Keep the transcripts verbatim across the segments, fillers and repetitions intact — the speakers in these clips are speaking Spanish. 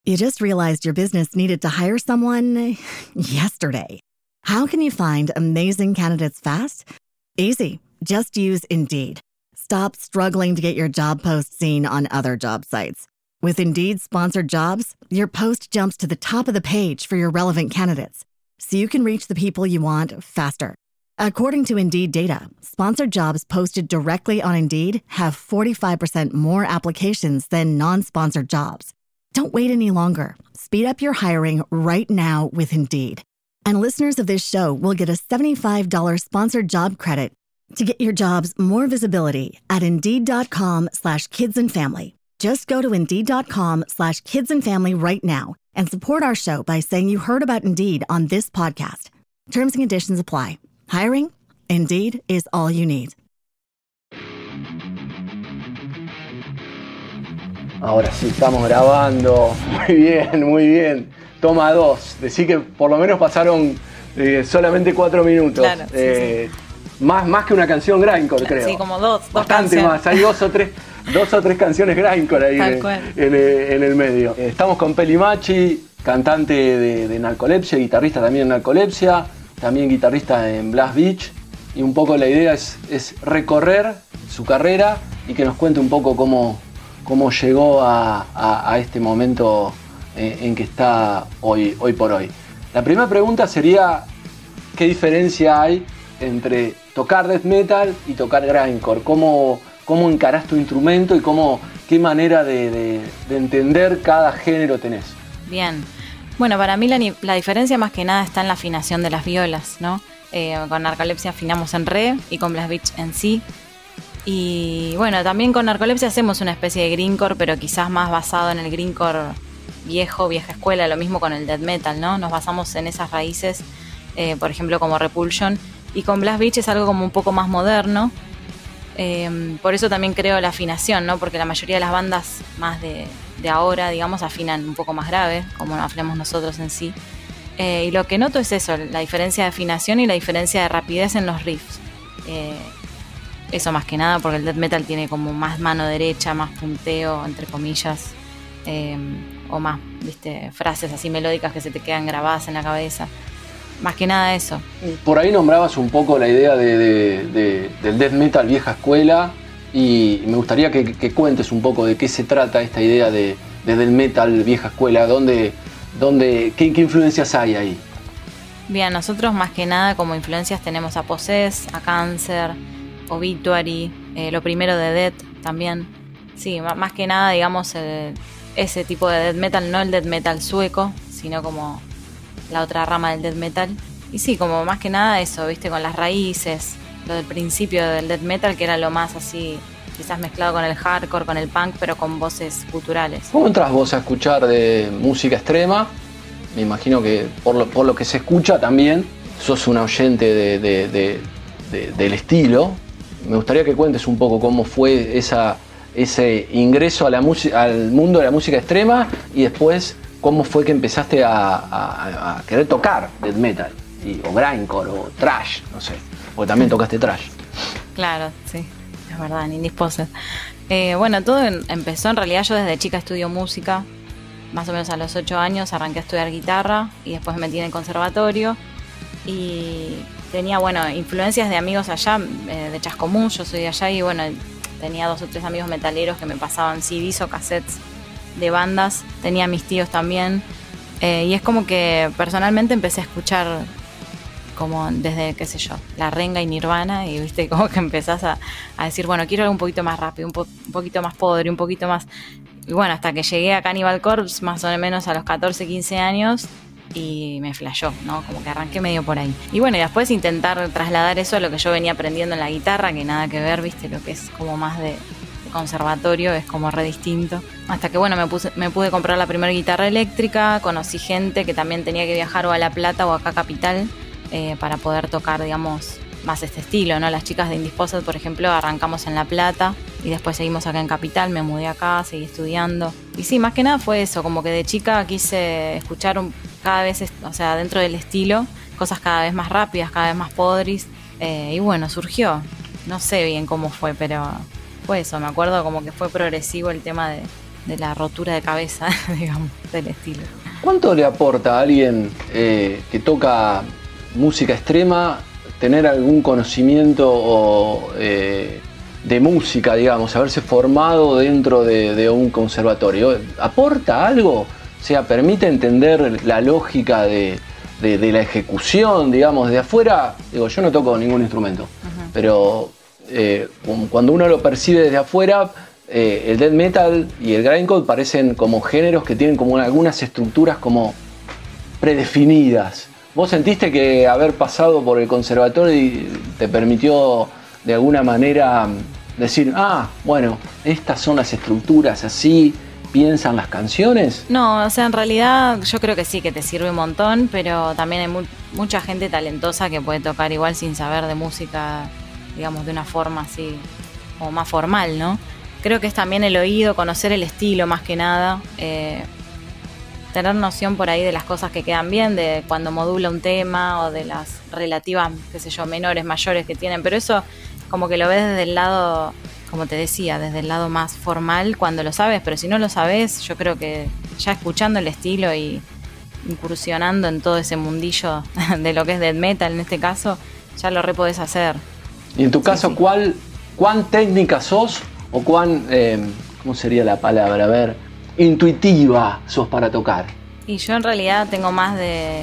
You just realized your business needed to hire someone yesterday. How can you find amazing candidates fast? Easy. Just use Indeed. Stop struggling to get your job post seen on other job sites. With Indeed sponsored jobs, your post jumps to the top of the page for your relevant candidates, so you can reach the people you want faster. According to Indeed data, sponsored jobs posted directly on Indeed have forty-five percent more applications than non-sponsored jobs. Don't wait any longer. Speed up your hiring right now with Indeed. And listeners of this show will get a seventy-five dollars sponsored job credit to get your jobs more visibility at Indeed.com slash kids and family. Just go to Indeed.com slash kids and family right now and support our show by saying you heard about Indeed on this podcast. Terms and conditions apply. Hiring? Indeed is all you need. Ahora sí, estamos grabando. Muy bien, muy bien. Toma dos. Decí que por lo menos pasaron eh, solamente cuatro minutos. Claro, sí, eh, sí. Más, más que una canción grindcore, creo. Sí, como dos. Bastante dos más. Hay dos o tres, dos o tres canciones grindcore ahí en, en, en el medio. Estamos con Peli Machi, cantante de, de Narcolepsia, guitarrista también en Narcolepsia, también guitarrista en Blast Beach. Y un poco la idea es, es recorrer su carrera y que nos cuente un poco cómo, cómo llegó a, a, a este momento en, en que está hoy, hoy por hoy. La primera pregunta sería, ¿qué diferencia hay entre tocar death metal y tocar grindcore? ¿Cómo, cómo encarás tu instrumento y cómo, qué manera de, de, de entender cada género tenés? Bien. Bueno, para mí la, la diferencia más que nada está en la afinación de las violas, ¿no? Eh, con Narcolepsia afinamos en re y con Blast Beach en si. Y bueno, también con Narcolepsia hacemos una especie de grindcore, pero quizás más basado en el grindcore viejo, vieja escuela, lo mismo con el death metal, ¿no? Nos basamos en esas raíces, eh, por ejemplo como Repulsion. Y con Blast Beach es algo como un poco más moderno. Eh, por eso también creo la afinación, ¿no? Porque la mayoría de las bandas más de, de ahora, digamos, afinan un poco más grave, como afinamos nosotros en sí. Eh, y lo que noto es eso, la diferencia de afinación y la diferencia de rapidez en los riffs. Eh, eso más que nada, porque el death metal tiene como más mano derecha, más punteo, entre comillas, eh, o más, viste, frases así melódicas que se te quedan grabadas en la cabeza. Más que nada eso. Por ahí nombrabas un poco la idea de, de, de, del death metal vieja escuela y me gustaría que, que cuentes un poco de qué se trata esta idea de, de death metal vieja escuela, dónde, dónde, qué, qué influencias hay ahí. Bien, nosotros más que nada como influencias tenemos a Possess, a Cancer, Obituary, eh, lo primero de Death también. Sí, más que nada digamos el, ese tipo de death metal, no el death metal sueco, sino como la otra rama del death metal. Y sí, como más que nada eso, viste, con las raíces, lo del principio del death metal, que era lo más así, quizás mezclado con el hardcore, con el punk, pero con voces guturales. ¿Cómo entras vos a escuchar de música extrema? Me imagino que por lo, por lo que se escucha también, sos un oyente de, de, de, de, del estilo. Me gustaría que cuentes un poco cómo fue esa, ese ingreso a la música, al mundo de la música extrema y después ¿cómo fue que empezaste a, a, a querer tocar death metal? Y, o grindcore, o trash, no sé. Porque también tocaste trash. Claro, sí, es verdad, en Indisposed. Eh, bueno, todo en, empezó en realidad, yo desde chica estudio música. Más o menos a los ocho años arranqué a estudiar guitarra y después me metí en el conservatorio. Y tenía, bueno, influencias de amigos allá, eh, de Chascomús, yo soy de allá y bueno, tenía dos o tres amigos metaleros que me pasaban C Ds o cassettes de bandas, tenía mis tíos también, eh, y es como que personalmente empecé a escuchar como desde, qué sé yo, La Renga y Nirvana, y viste, como que empezás a, a decir, bueno, quiero algo un poquito más rápido, un, po- un poquito más podre, un poquito más, y bueno, hasta que llegué a Cannibal Corpse más o menos a los catorce, quince años, y me flashó, ¿no? Como que arranqué medio por ahí. Y bueno, y después intentar trasladar eso a lo que yo venía aprendiendo en la guitarra, que nada que ver, viste, lo que es como más de conservatorio, es como re distinto. Hasta que bueno, me, puse, me pude comprar la primera guitarra eléctrica, conocí gente que también tenía que viajar o a La Plata o acá a Capital eh, para poder tocar, digamos, más este estilo, ¿no? Las chicas de Indisposed, por ejemplo, arrancamos en La Plata y después seguimos acá en Capital, me mudé acá, seguí estudiando. Y sí, más que nada fue eso, como que de chica quise escuchar un, cada vez, o sea, dentro del estilo, cosas cada vez más rápidas, cada vez más podris, eh, y bueno, surgió. No sé bien cómo fue, pero fue eso, me acuerdo como que fue progresivo el tema de, de la rotura de cabeza, digamos, del estilo. ¿Cuánto le aporta a alguien eh, que toca música extrema tener algún conocimiento o, eh, de música, digamos, haberse formado dentro de, de un conservatorio? ¿Aporta algo? O sea, ¿permite entender la lógica de, de, de la ejecución, digamos, de afuera? Digo, yo no toco ningún instrumento, uh-huh. pero eh, cuando uno lo percibe desde afuera, eh, el death metal y el grindcore parecen como géneros que tienen como algunas estructuras como predefinidas. ¿Vos sentiste que haber pasado por el conservatorio te permitió de alguna manera decir, ah, bueno, estas son las estructuras, así piensan las canciones? No, o sea, en realidad yo creo que sí, que te sirve un montón, pero también hay mu- mucha gente talentosa que puede tocar igual sin saber de música, digamos, de una forma así, como más formal, ¿no? Creo que es también el oído, conocer el estilo más que nada, eh, tener noción por ahí de las cosas que quedan bien, de cuando modula un tema o de las relativas, qué sé yo, menores, mayores que tienen, pero eso como que lo ves desde el lado, como te decía, desde el lado más formal cuando lo sabes, pero si no lo sabes, yo creo que ya escuchando el estilo y incursionando en todo ese mundillo de lo que es death metal en este caso, ya lo re podés hacer. Y en tu sí, caso, sí. ¿cuál, ¿cuán técnica sos o cuán, eh, cómo sería la palabra, a ver, intuitiva sos para tocar? Y yo en realidad tengo más de,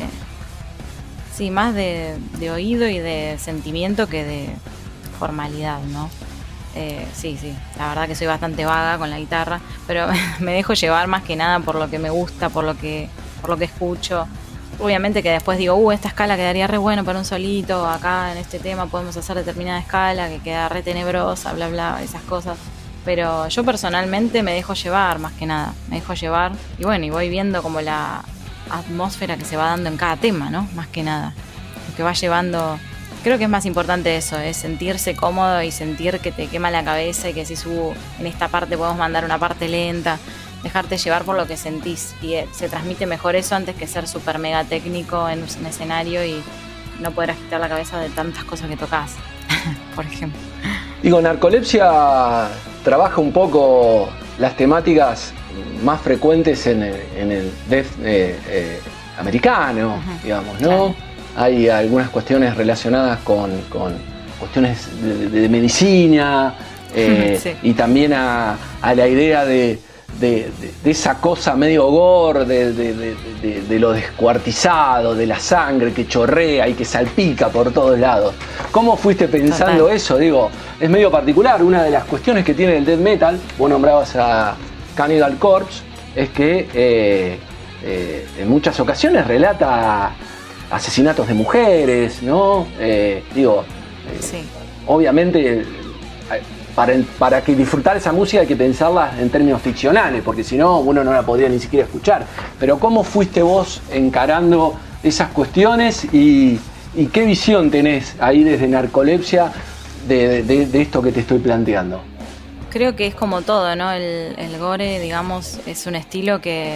sí, más de, de oído y de sentimiento que de formalidad, ¿no? Eh, sí, sí, la verdad que soy bastante vaga con la guitarra, pero me dejo llevar más que nada por lo que me gusta, por lo que, por lo que escucho. Obviamente que después digo, uh, esta escala quedaría re bueno para un solito, acá en este tema podemos hacer determinada escala que queda re tenebrosa, bla, bla, esas cosas. Pero yo personalmente me dejo llevar más que nada, me dejo llevar y bueno, y voy viendo como la atmósfera que se va dando en cada tema, ¿no? Más que nada, lo que va llevando, creo que es más importante eso, es sentirse cómodo y sentir que te quema la cabeza y que si subo en esta parte podemos mandar una parte lenta, dejarte llevar por lo que sentís y se transmite mejor eso antes que ser súper mega técnico en un escenario y no poder agitar la cabeza de tantas cosas que tocas, por ejemplo. Digo, Narcolepsia trabaja un poco las temáticas más frecuentes en el, en el death eh, eh, americano, uh-huh. digamos, ¿no? Claro. Hay algunas cuestiones relacionadas con, con cuestiones de, de medicina eh, sí. y también a, a la idea de, de, de, de esa cosa medio gore, de, de, de, de, de lo descuartizado, de la sangre que chorrea y que salpica por todos lados. ¿Cómo fuiste pensando Total. Eso? Digo, es medio particular. Una de las cuestiones que tiene el death metal, vos nombrabas a Cannibal Corpse, es que eh, eh, en muchas ocasiones relata asesinatos de mujeres, ¿no? Eh, digo, eh, sí. obviamente para, para que disfrutar esa música hay que pensarla en términos ficcionales, porque si no uno no la podría ni siquiera escuchar. Pero ¿cómo fuiste vos encarando esas cuestiones y, y qué visión tenés ahí desde Narcolepsia de, de, de esto que te estoy planteando? Creo que es como todo, ¿no? El, el gore, digamos, es un estilo que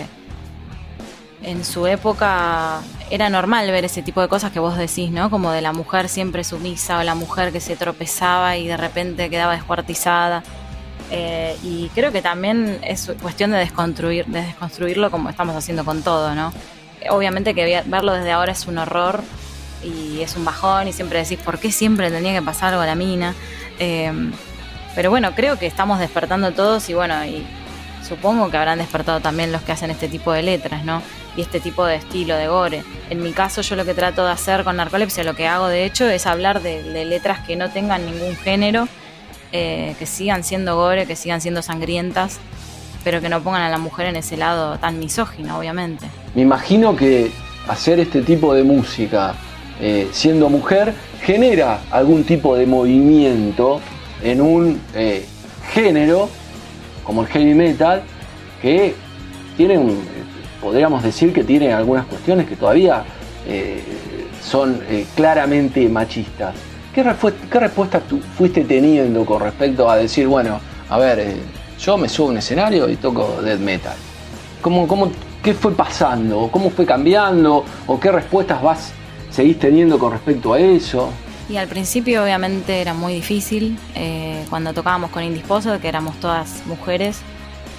en su época era normal ver ese tipo de cosas que vos decís, ¿no? Como de la mujer siempre sumisa o la mujer que se tropezaba y de repente quedaba descuartizada. Eh, y creo que también es cuestión de desconstruir, de desconstruirlo como estamos haciendo con todo, ¿no? Obviamente que verlo desde ahora es un horror y es un bajón y siempre decís, ¿por qué siempre tenía que pasar algo a la mina? Eh, pero bueno, creo que estamos despertando todos y bueno, y supongo que habrán despertado también los que hacen este tipo de letras, ¿no? Y este tipo de estilo de gore. En mi caso, yo lo que trato de hacer con Narcolepsia, lo que hago de hecho es hablar de, de letras que no tengan ningún género, eh, que sigan siendo gore, que sigan siendo sangrientas, pero que no pongan a la mujer en ese lado tan misógino, obviamente. Me imagino que hacer este tipo de música, eh, siendo mujer, genera algún tipo de movimiento en un eh, género como el heavy metal, que tiene un, podríamos decir que tiene algunas cuestiones que todavía eh, son eh, claramente machistas. ¿Qué, refu- qué respuesta tú fuiste teniendo con respecto a decir, bueno, a ver, eh, yo me subo a un escenario y toco death metal? ¿Cómo, cómo, ¿Qué fue pasando? ¿Cómo fue cambiando? ¿O qué respuestas vas seguís teniendo con respecto a eso? Y al principio obviamente era muy difícil, eh, cuando tocábamos con Indisposed, que éramos todas mujeres,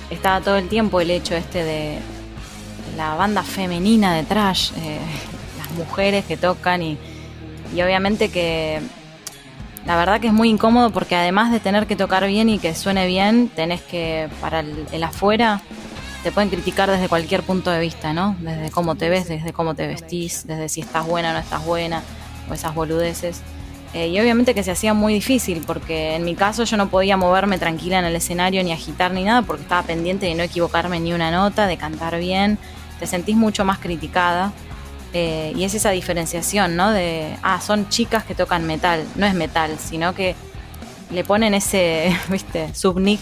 estaba todo el tiempo el hecho este de la banda femenina de thrash, eh, las mujeres que tocan y, y obviamente que la verdad que es muy incómodo porque además de tener que tocar bien y que suene bien, tenés que, para el, el afuera, te pueden criticar desde cualquier punto de vista, ¿no? Desde cómo te ves, desde cómo te vestís, desde si estás buena o no estás buena, o esas boludeces. Eh, y obviamente que se hacía muy difícil porque en mi caso yo no podía moverme tranquila en el escenario ni agitar ni nada porque estaba pendiente de no equivocarme ni una nota, de cantar bien. Te sentís mucho más criticada eh, y es esa diferenciación, ¿no? De, ah, son chicas que tocan metal, no es metal, sino que le ponen ese, viste, subnick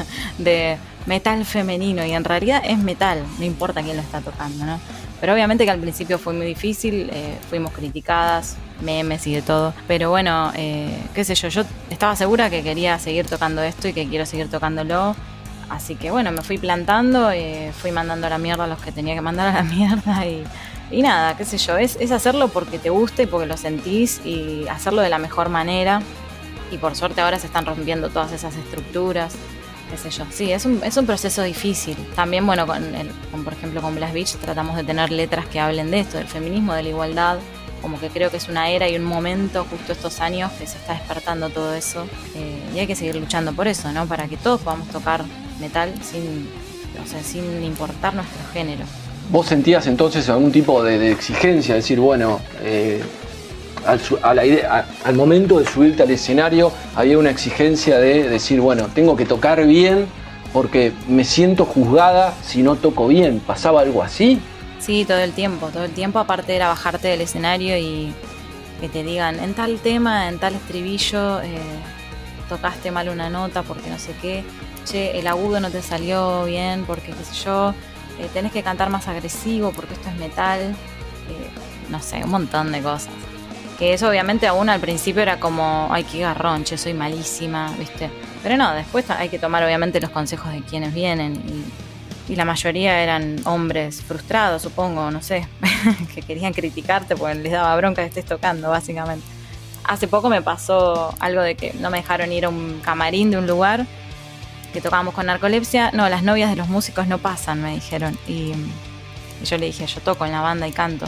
de metal femenino y en realidad es metal, no importa quién lo está tocando, ¿no? Pero obviamente que al principio fue muy difícil, eh, fuimos criticadas, memes y de todo, pero bueno, eh, qué sé yo, yo estaba segura que quería seguir tocando esto y que quiero seguir tocándolo. Así que bueno, me fui plantando, eh, fui mandando a la mierda a los que tenía que mandar a la mierda y, y nada, qué sé yo, es, es hacerlo porque te gusta y porque lo sentís y hacerlo de la mejor manera y por suerte ahora se están rompiendo todas esas estructuras, qué sé yo. Sí, es un, es un proceso difícil. También bueno, con, el, con por ejemplo con Blast Beach tratamos de tener letras que hablen de esto, del feminismo, de la igualdad. Como que creo que es una era y un momento justo estos años que se está despertando todo eso eh, y hay que seguir luchando por eso, ¿no? Para que todos podamos tocar metal sin, o sea, sin importar nuestro género. ¿Vos sentías entonces algún tipo de, de exigencia? Es decir, bueno, eh, al, a la idea, a, al momento de subirte al escenario había una exigencia de decir, bueno, tengo que tocar bien porque me siento juzgada si no toco bien. ¿Pasaba algo así? Sí, todo el tiempo, todo el tiempo. Aparte era bajarte del escenario y que te digan, en tal tema, en tal estribillo, eh, tocaste mal una nota porque no sé qué. Che, el agudo no te salió bien porque qué sé yo, eh, tenés que cantar más agresivo porque esto es metal, eh, no sé, un montón de cosas. Que eso obviamente aún al principio era como, ay, qué garrón, che, soy malísima, ¿viste? Pero no, después hay que tomar obviamente los consejos de quienes vienen y, y la mayoría eran hombres frustrados, supongo, no sé, que querían criticarte porque les daba bronca que estés tocando, básicamente. Hace poco me pasó algo de que no me dejaron ir a un camarín de un lugar que tocábamos con Narcolepsia. No, las novias de los músicos no pasan, me dijeron. Y, y yo le dije, yo toco en la banda y canto.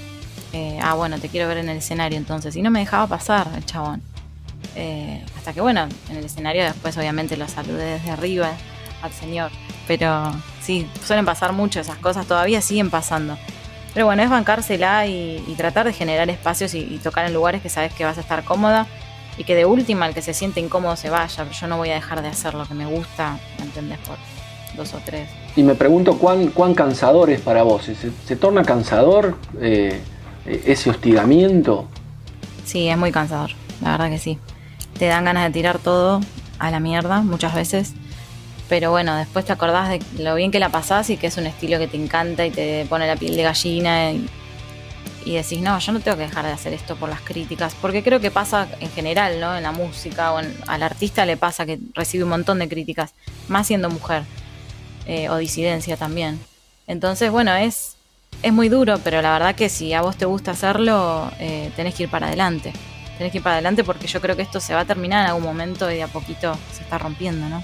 Eh, ah, bueno, te quiero ver en el escenario entonces. Y no me dejaba pasar el chabón. Eh, hasta que, bueno, en el escenario después obviamente lo saludé desde arriba al señor. Pero sí, suelen pasar mucho esas cosas, todavía siguen pasando. Pero bueno, es bancársela y, y tratar de generar espacios y, y tocar en lugares que sabes que vas a estar cómoda. Y que de última el que se siente incómodo se vaya. Yo no voy a dejar de hacer lo que me gusta, ¿me entendés? Por dos o tres. Y me pregunto cuán, cuán cansador es para vos. ¿Se, se torna cansador eh, ese hostigamiento? Sí, es muy cansador, la verdad que sí. Te dan ganas de tirar todo a la mierda muchas veces. Pero bueno, después te acordás de lo bien que la pasás y que es un estilo que te encanta y te pone la piel de gallina y, y decís, no, yo no tengo que dejar de hacer esto por las críticas, porque creo que pasa en general, ¿no? En la música o en, al artista le pasa que recibe un montón de críticas, más siendo mujer, eh, o disidencia también. Entonces, bueno, es, es muy duro, pero la verdad que si a vos te gusta hacerlo, eh, tenés que ir para adelante. Tenés que ir para adelante porque yo creo que esto se va a terminar en algún momento y de a poquito se está rompiendo, ¿no?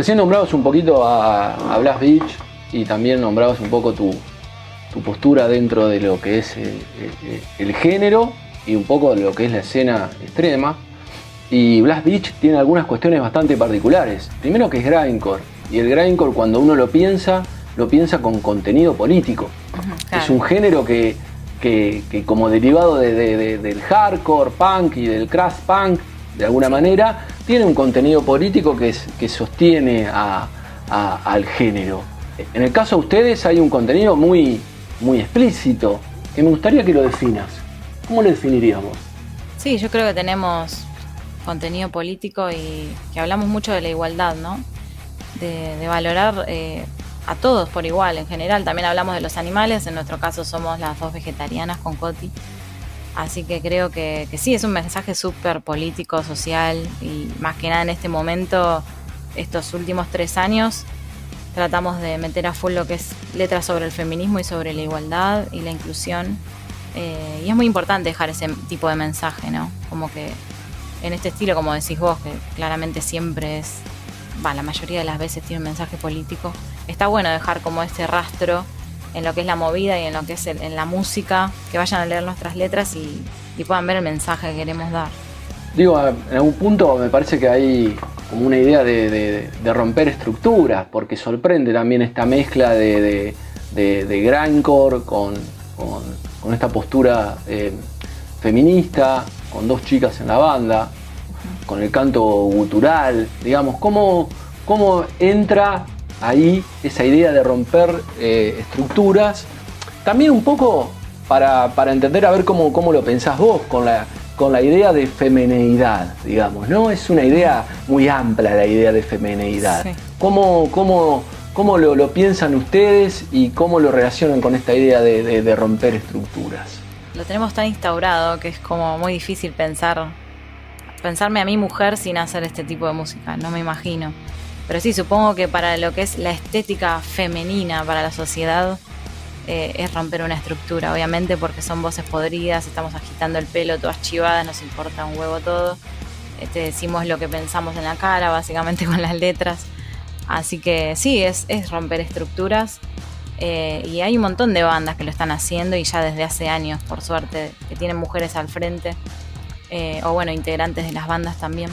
Recién nombrabas un poquito a, a Blast Beach y también nombrabas un poco tu, tu postura dentro de lo que es el, el, el género y un poco de lo que es la escena extrema. Y Blast Beach tiene algunas cuestiones bastante particulares. Primero que es grindcore, y el grindcore cuando uno lo piensa, lo piensa con contenido político. Uh-huh, claro. Es un género que, que, que como derivado de, de, de, del hardcore punk y del crash punk, de alguna sí. manera, tiene un contenido político que, es, que sostiene a, a, al género. En el caso de ustedes hay un contenido muy, muy explícito, que me gustaría que lo definas. ¿Cómo lo definiríamos? Sí, yo creo que tenemos contenido político y que hablamos mucho de la igualdad, ¿no? De, de valorar eh, a todos por igual, en general. También hablamos de los animales, en nuestro caso somos las dos vegetarianas con Coti. Así que creo que, que sí, es un mensaje súper político, social y más que nada en este momento, estos últimos tres años, tratamos de meter a full lo que es letras sobre el feminismo y sobre la igualdad y la inclusión. Eh, y es muy importante dejar ese tipo de mensaje, ¿no? Como que en este estilo, como decís vos, que claramente siempre es, va, la mayoría de las veces tiene un mensaje político, está bueno dejar como este rastro en lo que es la movida y en lo que es el, en la música, que vayan a leer nuestras letras y, y puedan ver el mensaje que queremos dar. Digo, en algún punto me parece que hay como una idea de, de, de romper estructuras, porque sorprende también esta mezcla de, de, de, de grindcore con, con, con esta postura eh, feminista, con dos chicas en la banda, uh-huh. con el canto gutural, digamos, ¿cómo, cómo entra ahí esa idea de romper eh, estructuras? También un poco para, para entender a ver cómo, cómo lo pensás vos con la, con la idea de femineidad, digamos, ¿no? Es una idea muy amplia la idea de femineidad. Sí. ¿Cómo, cómo, cómo lo, lo piensan ustedes y cómo lo relacionan con esta idea de, de, de romper estructuras? Lo tenemos tan instaurado que es como muy difícil pensar, pensarme a mí mujer sin hacer este tipo de música, no me imagino. Pero sí, supongo que para lo que es la estética femenina para la sociedad eh, es romper una estructura, obviamente porque son voces podridas, estamos agitando el pelo todas chivadas, nos importa un huevo todo, este, decimos lo que pensamos en la cara, básicamente con las letras. Así que sí, es, es romper estructuras. Eh, y hay un montón de bandas que lo están haciendo y ya desde hace años, por suerte, que tienen mujeres al frente, eh, o bueno, integrantes de las bandas también.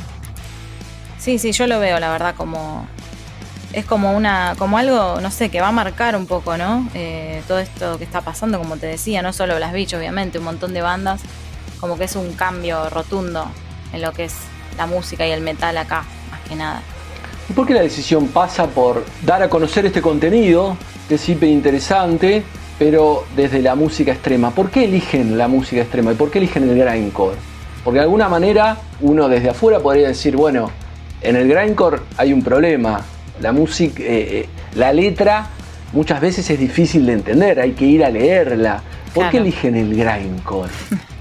Sí, sí, yo lo veo, la verdad, como es como una, como algo, no sé, que va a marcar un poco, ¿no? Eh, todo esto que está pasando, como te decía, no solo Blast Beach, obviamente, un montón de bandas, como que es un cambio rotundo en lo que es la música y el metal acá, más que nada. ¿Y por qué la decisión pasa por dar a conocer este contenido, que es hiper interesante, pero desde la música extrema? ¿Por qué eligen la música extrema y por qué eligen el grindcore? Porque de alguna manera uno desde afuera podría decir, bueno, en el grindcore hay un problema, la música, eh, eh, la letra muchas veces es difícil de entender, hay que ir a leerla. ¿Por claro. qué eligen el grindcore?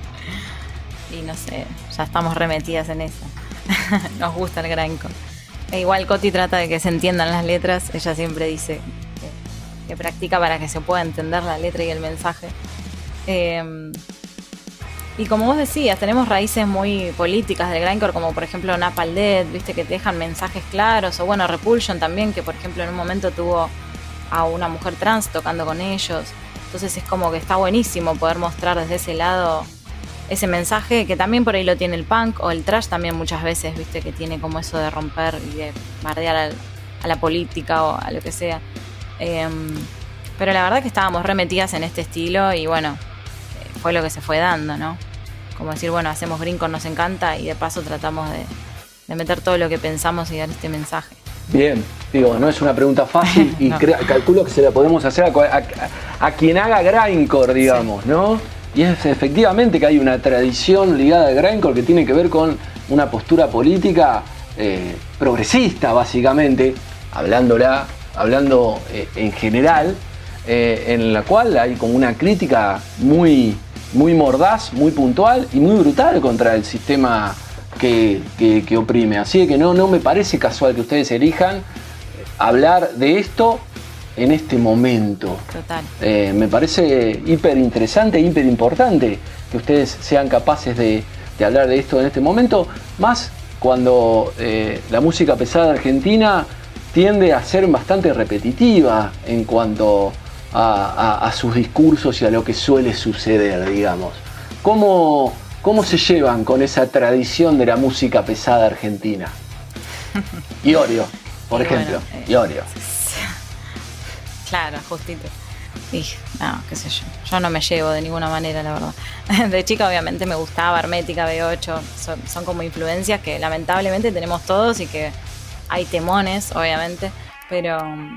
Y no sé, ya estamos remetidas en eso. Nos gusta el grindcore. E igual Coti trata de que se entiendan las letras, ella siempre dice que, que practica para que se pueda entender la letra y el mensaje. Eh, y como vos decías, tenemos raíces muy políticas del grindcore, como por ejemplo Napalm Death, viste, que te dejan mensajes claros, o bueno, Repulsion también, que por ejemplo en un momento tuvo a una mujer trans tocando con ellos. Entonces es como que está buenísimo poder mostrar desde ese lado ese mensaje, que también por ahí lo tiene el punk o el thrash también muchas veces, viste, que tiene como eso de romper y de bardear al, a la política o a lo que sea. Eh, pero la verdad que estábamos remetidas en este estilo y bueno, fue lo que se fue dando, ¿no? Como decir, bueno, hacemos grindcore, nos encanta y de paso tratamos de, de meter todo lo que pensamos y dar este mensaje. Bien, digo, no es una pregunta fácil y no. cre- calculo que se la podemos hacer a, a, a quien haga grindcore, digamos, sí. ¿no? Y es efectivamente que hay una tradición ligada al grindcore que tiene que ver con una postura política eh, progresista, básicamente, hablándola, hablando eh, en general, eh, en la cual hay como una crítica muy, muy mordaz, muy puntual y muy brutal contra el sistema que, que, que oprime. Así que no, no me parece casual que ustedes elijan hablar de esto en este momento. Total. Eh, me parece hiper interesante, hiper importante que ustedes sean capaces de, de hablar de esto en este momento, más cuando eh, la música pesada argentina tiende a ser bastante repetitiva en cuanto a, a, a sus discursos y a lo que suele suceder, digamos. ¿Cómo, cómo se llevan con esa tradición de la música pesada argentina? Iorio, por y ejemplo, bueno, eh, Iorio. Claro, justito. Y, no, qué sé yo. Yo no me llevo de ninguna manera, la verdad. De chica, obviamente, me gustaba Hermética, B ocho. Son, son como influencias que lamentablemente tenemos todos y que hay temones, obviamente. Pero,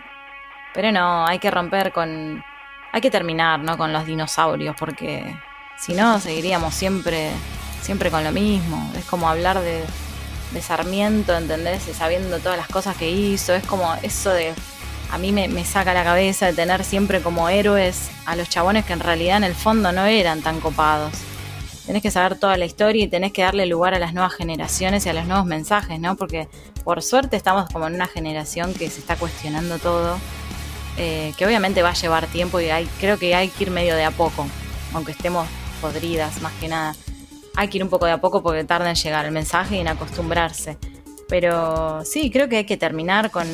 pero no, hay que romper con. Hay que terminar, ¿no? Con los dinosaurios, porque si no, seguiríamos siempre, siempre con lo mismo. Es como hablar de, de Sarmiento, ¿entendés? Y sabiendo todas las cosas que hizo. Es como eso de. A mí me, me saca la cabeza de tener siempre como héroes a los chabones que en realidad en el fondo no eran tan copados. Tenés que saber toda la historia y tenés que darle lugar a las nuevas generaciones y a los nuevos mensajes, ¿no? Porque por suerte estamos como en una generación que se está cuestionando todo, eh, que obviamente va a llevar tiempo y hay, creo que hay que ir medio de a poco, aunque estemos podridas más que nada. Hay que ir un poco de a poco porque tarda en llegar el mensaje y en acostumbrarse. Pero sí, creo que hay que terminar con...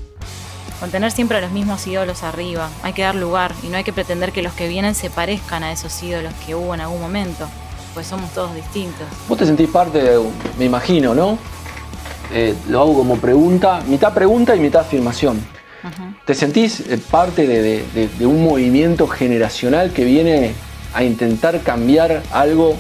con tener siempre a los mismos ídolos arriba. Hay que dar lugar y no hay que pretender que los que vienen se parezcan a esos ídolos que hubo en algún momento, pues somos todos distintos. Vos te sentís parte, de, me imagino, ¿no? Eh, lo hago como pregunta, mitad pregunta y mitad afirmación. Uh-huh. ¿Te sentís parte de, de, de, de un movimiento generacional que viene a intentar cambiar algo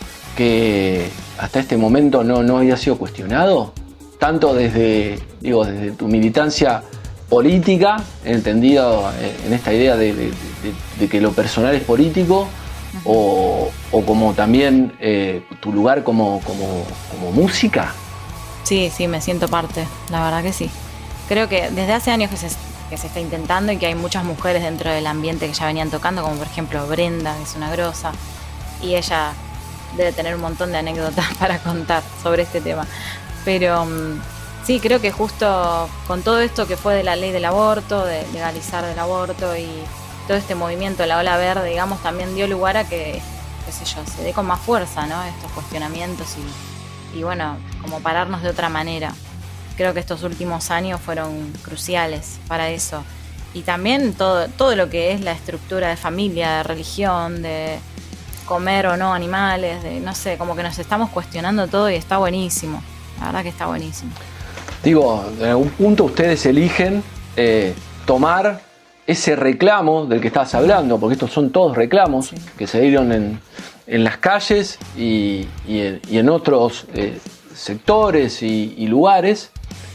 que hasta este momento no, no había sido cuestionado? Tanto desde, digo, desde tu militancia política, entendido en esta idea de, de, de, de que lo personal es político, uh-huh. o, o como también eh, tu lugar como, como, como música. Sí, sí, me siento parte, la verdad que sí. Creo que desde hace años que se, que se está intentando y que hay muchas mujeres dentro del ambiente que ya venían tocando, como por ejemplo Brenda, que es una grosa, y ella debe tener un montón de anécdotas para contar sobre este tema. Pero... Um, sí, creo que justo con todo esto que fue de la ley del aborto, de legalizar el aborto y todo este movimiento de la ola verde, digamos, también dio lugar a que, qué sé yo, se dé con más fuerza, ¿no? Estos cuestionamientos y, y bueno, como pararnos de otra manera. Creo que estos últimos años fueron cruciales para eso. Y también todo, todo lo que es la estructura de familia, de religión, de comer o no animales, de no sé, como que nos estamos cuestionando todo y está buenísimo. La verdad que está buenísimo. Digo, en algún punto ustedes eligen eh, tomar ese reclamo del que estabas hablando, porque estos son todos reclamos sí. que se dieron en, en las calles y, y, y en otros eh, sectores y, y lugares,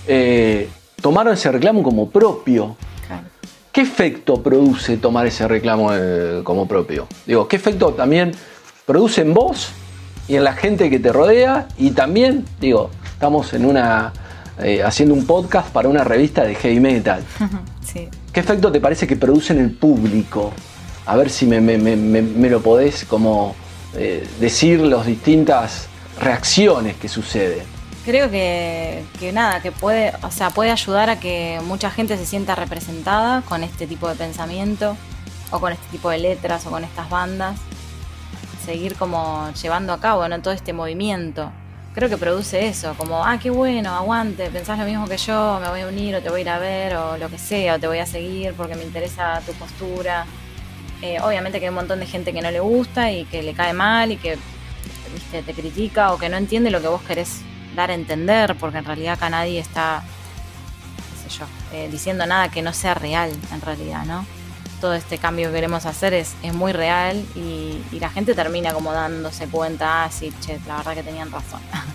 eh, tomaron ese reclamo como propio. Claro. ¿Qué efecto produce tomar ese reclamo eh, como propio? Digo, ¿qué efecto también produce en vos y en la gente que te rodea? Y también, digo, estamos en una... Eh, haciendo un podcast para una revista de heavy metal. Sí. ¿Qué efecto te parece que produce en el público? A ver si me, me, me, me lo podés como eh, decir las distintas reacciones que suceden. Creo que, que nada, que puede, o sea, puede ayudar a que mucha gente se sienta representada con este tipo de pensamiento o con este tipo de letras o con estas bandas. Seguir como llevando a cabo, ¿no? Todo este movimiento. Creo que produce eso, como, ah, qué bueno, aguante, pensás lo mismo que yo, me voy a unir o te voy a ir a ver o lo que sea, o te voy a seguir porque me interesa tu postura. Eh, obviamente que hay un montón de gente que no le gusta y que le cae mal y que viste, te critica o que no entiende lo que vos querés dar a entender, porque en realidad acá nadie está, qué sé yo, eh, diciendo nada que no sea real en realidad, ¿no? Todo este cambio que queremos hacer es, es muy real y, y la gente termina como dándose cuenta, ah, sí, che, la verdad que tenían razón.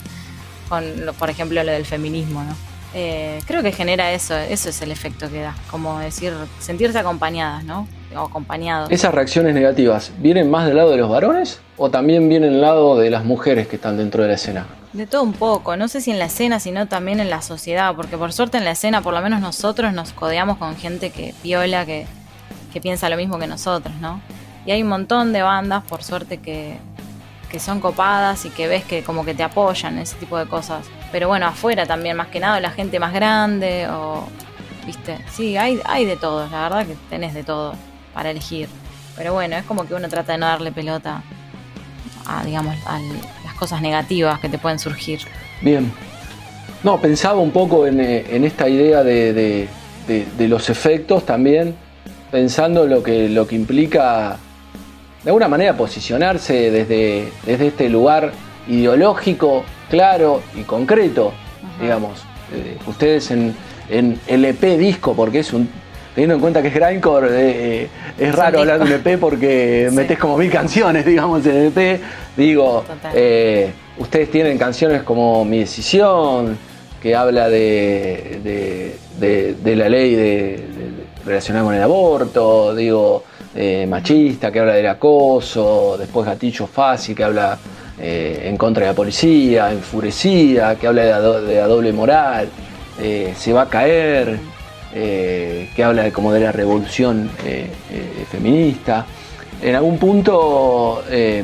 Con, lo, por ejemplo, lo del feminismo, ¿no? Eh, creo que genera eso, eso es el efecto que da, como decir, sentirse acompañadas, ¿no? O acompañados. ¿Esas reacciones negativas vienen más del lado de los varones o también vienen del lado de las mujeres que están dentro de la escena? De todo un poco, no sé si en la escena, sino también en la sociedad, porque por suerte en la escena, por lo menos nosotros nos codeamos con gente que piola, que que piensa lo mismo que nosotros, ¿no? Y hay un montón de bandas, por suerte, que, que son copadas y que ves que como que te apoyan, ese tipo de cosas. Pero bueno, afuera también, más que nada, la gente más grande o... ¿Viste? Sí, hay, hay de todo, la verdad que tenés de todo para elegir. Pero bueno, es como que uno trata de no darle pelota a, digamos, a las cosas negativas que te pueden surgir. Bien. No, pensaba un poco en, en esta idea de, de, de, de los efectos también, pensando lo que, lo que implica de alguna manera posicionarse desde, desde este lugar ideológico, claro y concreto, uh-huh. digamos. Eh, ustedes en, en el E P disco, porque es un... Teniendo en cuenta que es Grindcore, eh, es raro hablar de un E P porque sí. metés como mil canciones, digamos, en el E P. Digo, eh, ustedes tienen canciones como Mi Decisión, que habla de, de, de, de la ley de, de, relacionada con el aborto, digo, eh, Machista, que habla del acoso, después Gatillo Fácil, que habla eh, en contra de la policía, Enfurecida, que habla de la, do, de la doble moral, eh, Se va a caer, eh, que habla de, como de la revolución eh, eh, feminista. En algún punto eh,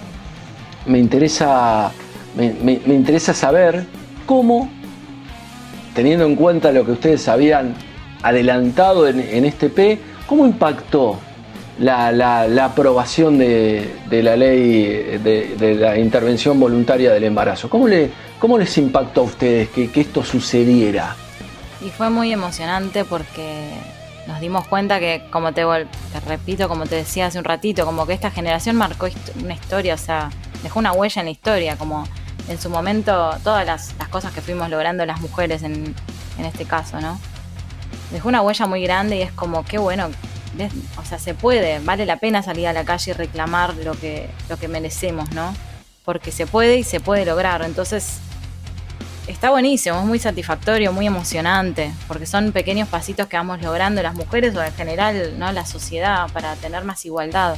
me interesa, me, me, me interesa saber cómo, teniendo en cuenta lo que ustedes habían adelantado en, en este E P, ¿cómo impactó la, la, la aprobación de, de la ley de, de la intervención voluntaria del embarazo? ¿Cómo, le, cómo les impactó a ustedes que, que esto sucediera? Y fue muy emocionante porque nos dimos cuenta que, como te, te repito, como te decía hace un ratito, como que esta generación marcó una historia, o sea, dejó una huella en la historia, como en su momento todas las, las cosas que fuimos logrando las mujeres en, en este caso, ¿no? Dejó una huella muy grande y es como, qué bueno, ¿ves? O sea, se puede, vale la pena salir a la calle y reclamar lo que, lo que merecemos, ¿no? Porque se puede y se puede lograr, entonces está buenísimo, es muy satisfactorio, muy emocionante, porque son pequeños pasitos que vamos logrando las mujeres o en general, ¿no? La sociedad para tener más igualdad.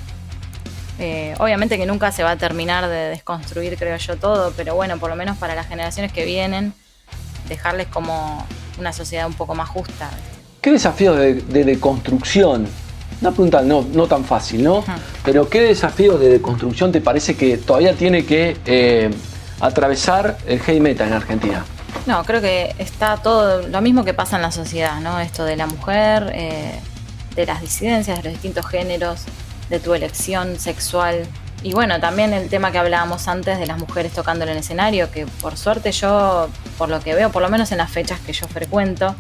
Eh, obviamente que nunca se va a terminar de desconstruir, creo yo, todo, pero bueno, por lo menos para las generaciones que vienen, dejarles como una sociedad un poco más justa. ¿Qué desafíos de, de deconstrucción? Una pregunta no, no tan fácil, ¿no? Uh-huh. Pero ¿qué desafíos de deconstrucción te parece que todavía tiene que eh, atravesar el heavy metal en Argentina? No, creo que está todo lo mismo que pasa en la sociedad, ¿no? Esto de la mujer, eh, de las disidencias, de los distintos géneros, de tu elección sexual. Y bueno, también el tema que hablábamos antes de las mujeres tocando en el escenario, que por suerte yo, por lo que veo, por lo menos en las fechas que yo frecuento,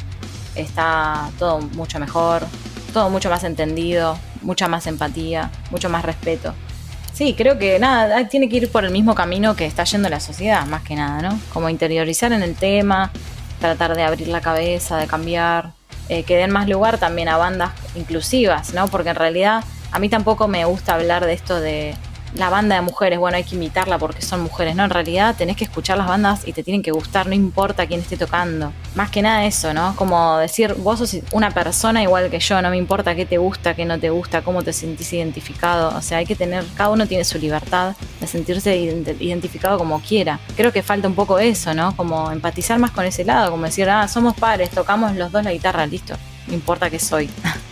está todo mucho mejor, todo mucho más entendido, mucha más empatía, mucho más respeto. Sí, creo que nada, tiene que ir por el mismo camino que está yendo la sociedad, más que nada, ¿no? Como interiorizar en el tema, tratar de abrir la cabeza, de cambiar, eh, que den más lugar también a bandas inclusivas, ¿no? Porque en realidad a mí tampoco me gusta hablar de esto de la banda de mujeres, bueno, hay que imitarla porque son mujeres, ¿no? En realidad tenés que escuchar las bandas y te tienen que gustar, no importa quién esté tocando. Más que nada eso, ¿no? Como decir, vos sos una persona igual que yo, no me importa qué te gusta, qué no te gusta, cómo te sentís identificado. O sea, hay que tener, cada uno tiene su libertad de sentirse identificado como quiera. Creo que falta un poco eso, ¿no? Como empatizar más con ese lado, como decir, ah, somos pares, tocamos los dos la guitarra, listo, no importa qué soy.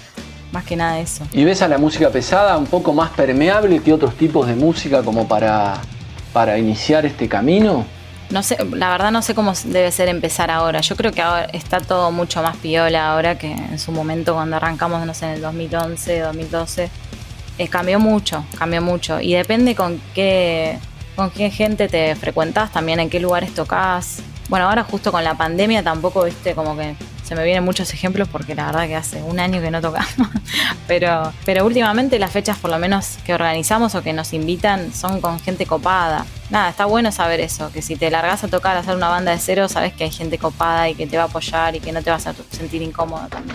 Más que nada eso. ¿Y ves a la música pesada un poco más permeable que otros tipos de música como para, para iniciar este camino? No sé, la verdad no sé cómo debe ser empezar ahora. Yo creo que ahora está todo mucho más piola ahora que en su momento cuando arrancamos, no sé, en el dos mil once, dos mil doce. Eh, cambió mucho, cambió mucho. Y depende con qué, con qué gente te frecuentás, también en qué lugares tocás. Bueno, ahora justo con la pandemia tampoco, viste, como que se me vienen muchos ejemplos porque la verdad que hace un año que no tocamos, pero, pero últimamente las fechas por lo menos que organizamos o que nos invitan son con gente copada. Nada, está bueno saber eso, que si te largás a tocar, a hacer una banda de cero, sabes que hay gente copada y que te va a apoyar y que no te vas a sentir incómodo también.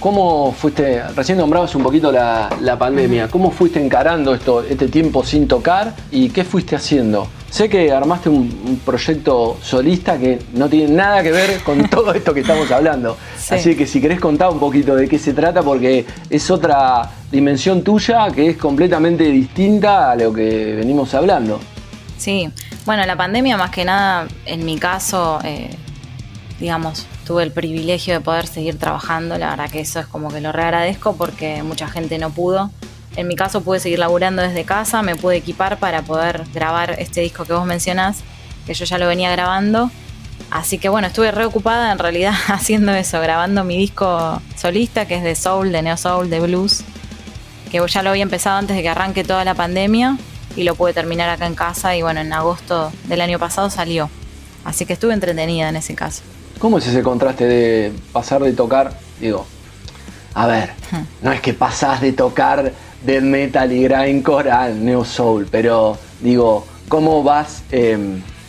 ¿cómo fuiste, recién nombrabas un poquito la, la pandemia, ¿cómo fuiste encarando esto, este tiempo sin tocar y qué fuiste haciendo? Sé que armaste un, un proyecto solista que no tiene nada que ver con todo esto que estamos hablando. Sí. Así que si querés contar un poquito de qué se trata, porque es otra dimensión tuya que es completamente distinta a lo que venimos hablando. Sí, bueno, la pandemia más que nada, en mi caso, eh, digamos, tuve el privilegio de poder seguir trabajando. La verdad que eso es como que lo reagradezco porque mucha gente no pudo. En mi caso pude seguir laburando desde casa, me pude equipar para poder grabar este disco que vos mencionás, que yo ya lo venía grabando. Así que bueno, estuve reocupada en realidad haciendo eso, grabando mi disco solista, que es de soul, de neo soul, de blues, que ya lo había empezado antes de que arranque toda la pandemia y lo pude terminar acá en casa y bueno, en agosto del año pasado salió. Así que estuve entretenida en ese caso. ¿Cómo es ese contraste de pasar de tocar, digo, a ver, hmm. no es que pasás de tocar death metal y grindcore al neo soul, pero digo, ¿cómo vas eh,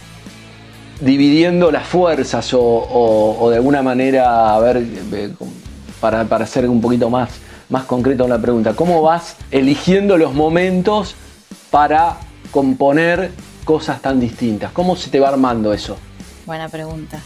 dividiendo las fuerzas o, o, o de alguna manera, a ver, eh, para, para ser un poquito más, más concreto en la pregunta, ¿cómo vas eligiendo los momentos para componer cosas tan distintas? ¿Cómo se te va armando eso? Buena pregunta.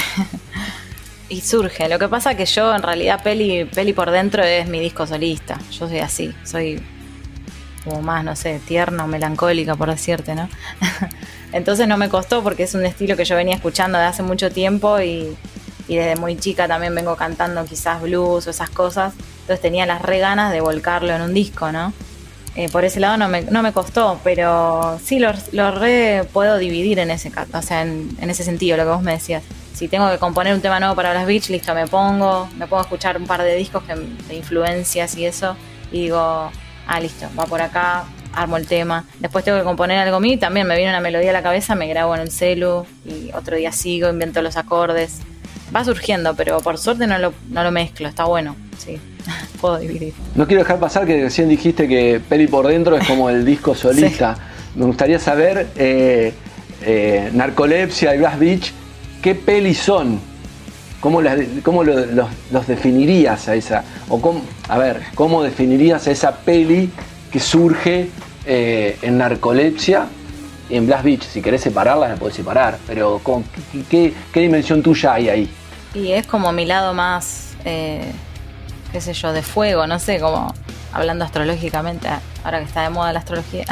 Y surge, lo que pasa que yo en realidad Peli, Peli por dentro es mi disco solista. Yo soy así, soy como más, no sé, tierna o melancólica, por decirte, ¿no? Entonces no me costó porque es un estilo que yo venía escuchando de hace mucho tiempo y, y desde muy chica también vengo cantando quizás blues o esas cosas. Entonces tenía las re ganas de volcarlo en un disco, ¿no? Eh, por ese lado no me, no me costó, pero sí lo, lo re puedo dividir en ese, o sea, en, en ese sentido, lo que vos me decías. Si tengo que componer un tema nuevo para Blast Beach, listo, me pongo, me pongo a escuchar un par de discos que, de influencias y eso, y digo, ah, listo, va por acá, armo el tema. Después tengo que componer algo mío y también me viene una melodía a la cabeza, me grabo en el celu y otro día sigo, invento los acordes. Va surgiendo, pero por suerte no lo, no lo mezclo, está bueno, sí, puedo dividir. No quiero dejar pasar que recién dijiste que Peli por dentro es como el disco solista. Sí. Me gustaría saber, eh, eh, Narcolepsia y Blast Beach, ¿qué pelis son? ¿Cómo, las, cómo lo, los, los definirías a esa? O cómo, a ver, ¿cómo definirías a esa peli que surge eh, en Narcolepsia y en Blast Beach? Si querés separarlas, la podés separar, pero ¿con, qué, qué, ¿qué dimensión tuya hay ahí? Y es como mi lado más, eh, qué sé yo, de fuego, no sé, como hablando astrológicamente, ahora que está de moda la astrología.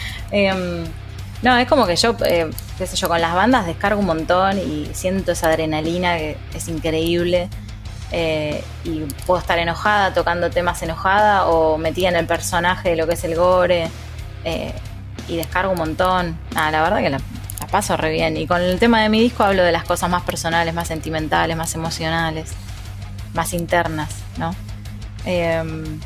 eh, No, es como que yo, eh, qué sé yo, con las bandas descargo un montón y siento esa adrenalina que es increíble. Eh, y puedo estar enojada tocando temas enojada o metida en el personaje de lo que es el gore. Eh, y descargo un montón. Nada, la verdad que la, la paso re bien. Y con el tema de mi disco hablo de las cosas más personales, más sentimentales, más emocionales, más internas, ¿no? Eh,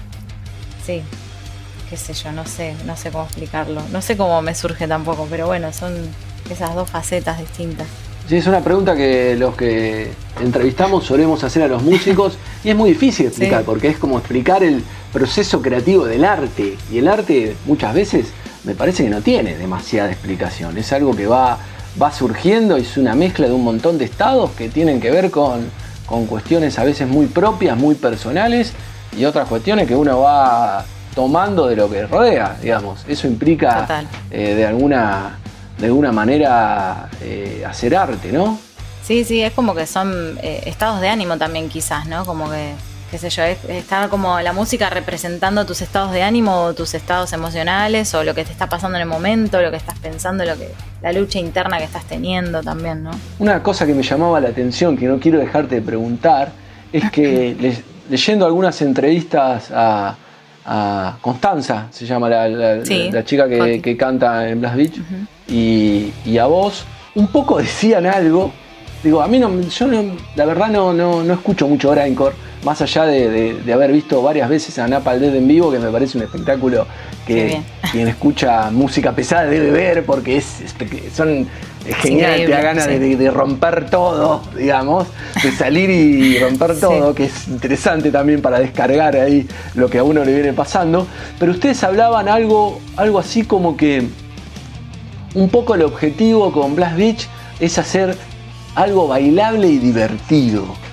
sí. Qué sé yo, no sé, no sé cómo explicarlo. No sé cómo me surge tampoco, pero bueno, son esas dos facetas distintas. Sí, es una pregunta que los que entrevistamos solemos hacer a los músicos y es muy difícil explicar, sí. Porque es como explicar el proceso creativo del arte. Y el arte muchas veces me parece que no tiene demasiada explicación. Es algo que va, va surgiendo y es una mezcla de un montón de estados que tienen que ver con, con cuestiones a veces muy propias, muy personales y otras cuestiones que uno va tomando de lo que rodea, digamos. Eso implica eh, de alguna de alguna manera eh, hacer arte, ¿no? Sí, sí, es como que son eh, estados de ánimo también quizás, ¿no? Como que, qué sé yo, es, está como la música representando tus estados de ánimo o tus estados emocionales o lo que te está pasando en el momento, lo que estás pensando, lo que la lucha interna que estás teniendo también, ¿no? Una cosa que me llamaba la atención, que no quiero dejarte de preguntar, es que le, leyendo algunas entrevistas a a Constanza, se llama la, la, sí, la chica que, que canta en Blast Beach, uh-huh. y, y a vos, un poco decían algo, digo, a mí no, yo no, la verdad no, no, no escucho mucho grindcore, más allá de, de, de haber visto varias veces a Napalm Death en vivo, que me parece un espectáculo que quien escucha música pesada debe ver, porque es, es son es genial, te da ganas sí. de, de romper todo, digamos, de salir y romper todo, sí. que es interesante también para descargar ahí lo que a uno le viene pasando. Pero ustedes hablaban algo, algo así como que un poco el objetivo con Blast Beach es hacer algo bailable y divertido.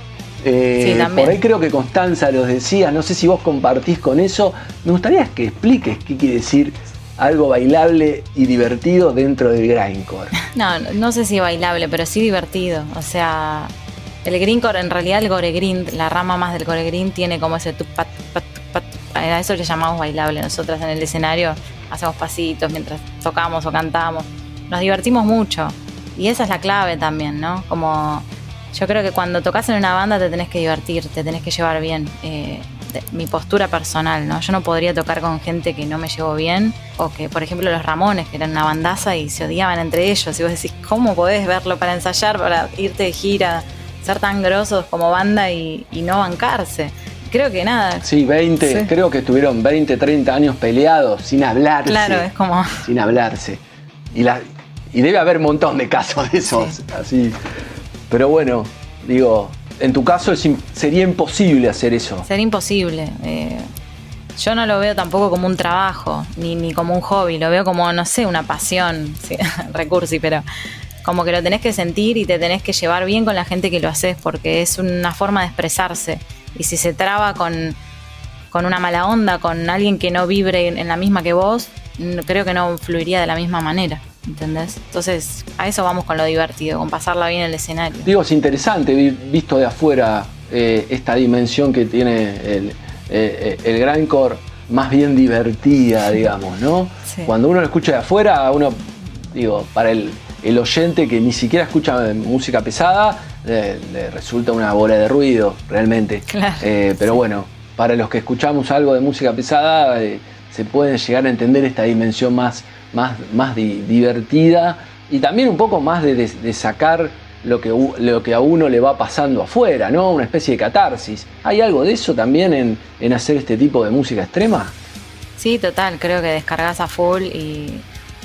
Eh, sí, por ahí creo que Constanza los decía, no sé si vos compartís con eso. Me gustaría que expliques qué quiere decir algo bailable y divertido dentro del grindcore. No, no sé si bailable, pero sí divertido. O sea, el grindcore, en realidad el gore grind, la rama más del gore grind tiene como ese tupat, tupat, tupat. A eso le llamamos bailable. Nosotras en el escenario hacemos pasitos mientras tocamos o cantamos. Nos divertimos mucho. Y esa es la clave también, ¿no? Como yo creo que cuando tocas en una banda te tenés que divertir, te tenés que llevar bien. Eh, de, mi postura personal, ¿no? Yo no podría tocar con gente que no me llevo bien, o que, por ejemplo, los Ramones, que eran una bandaza y se odiaban entre ellos. Y vos decís, ¿cómo podés verlo para ensayar, para irte de gira, ser tan grosos como banda y, y no bancarse? Creo que nada. Sí, veinte, sí. Creo que estuvieron veinte, treinta años peleados, sin hablarse. Claro, es como... Sin hablarse. Y, la, y debe haber un montón de casos de esos, sí. Así. Pero bueno, digo, en tu caso es, sería imposible hacer eso. Sería imposible. Eh, yo no lo veo tampoco como un trabajo, ni, ni como un hobby. Lo veo como, no sé, una pasión. Sí, recursi, pero... como que lo tenés que sentir y te tenés que llevar bien con la gente que lo haces, porque es una forma de expresarse. Y si se traba con, con una mala onda, con alguien que no vibre en la misma que vos, creo que no fluiría de la misma manera, ¿entendés? Entonces, a eso vamos con lo divertido, con pasarla bien en el escenario. Digo, es interesante, visto de afuera, eh, esta dimensión que tiene el, eh, el grindcore, más bien divertida, digamos, ¿no? Sí. Cuando uno lo escucha de afuera, uno, digo, para el... el oyente que ni siquiera escucha música pesada, le, le resulta una bola de ruido, realmente. Claro, eh, pero sí. Bueno, para los que escuchamos algo de música pesada, eh, se puede llegar a entender esta dimensión más, más, más di, divertida y también un poco más de, de, de sacar lo que, lo que a uno le va pasando afuera, ¿no? Una especie de catarsis. ¿Hay algo de eso también en, en hacer este tipo de música extrema? Sí, total, creo que descargas a full y...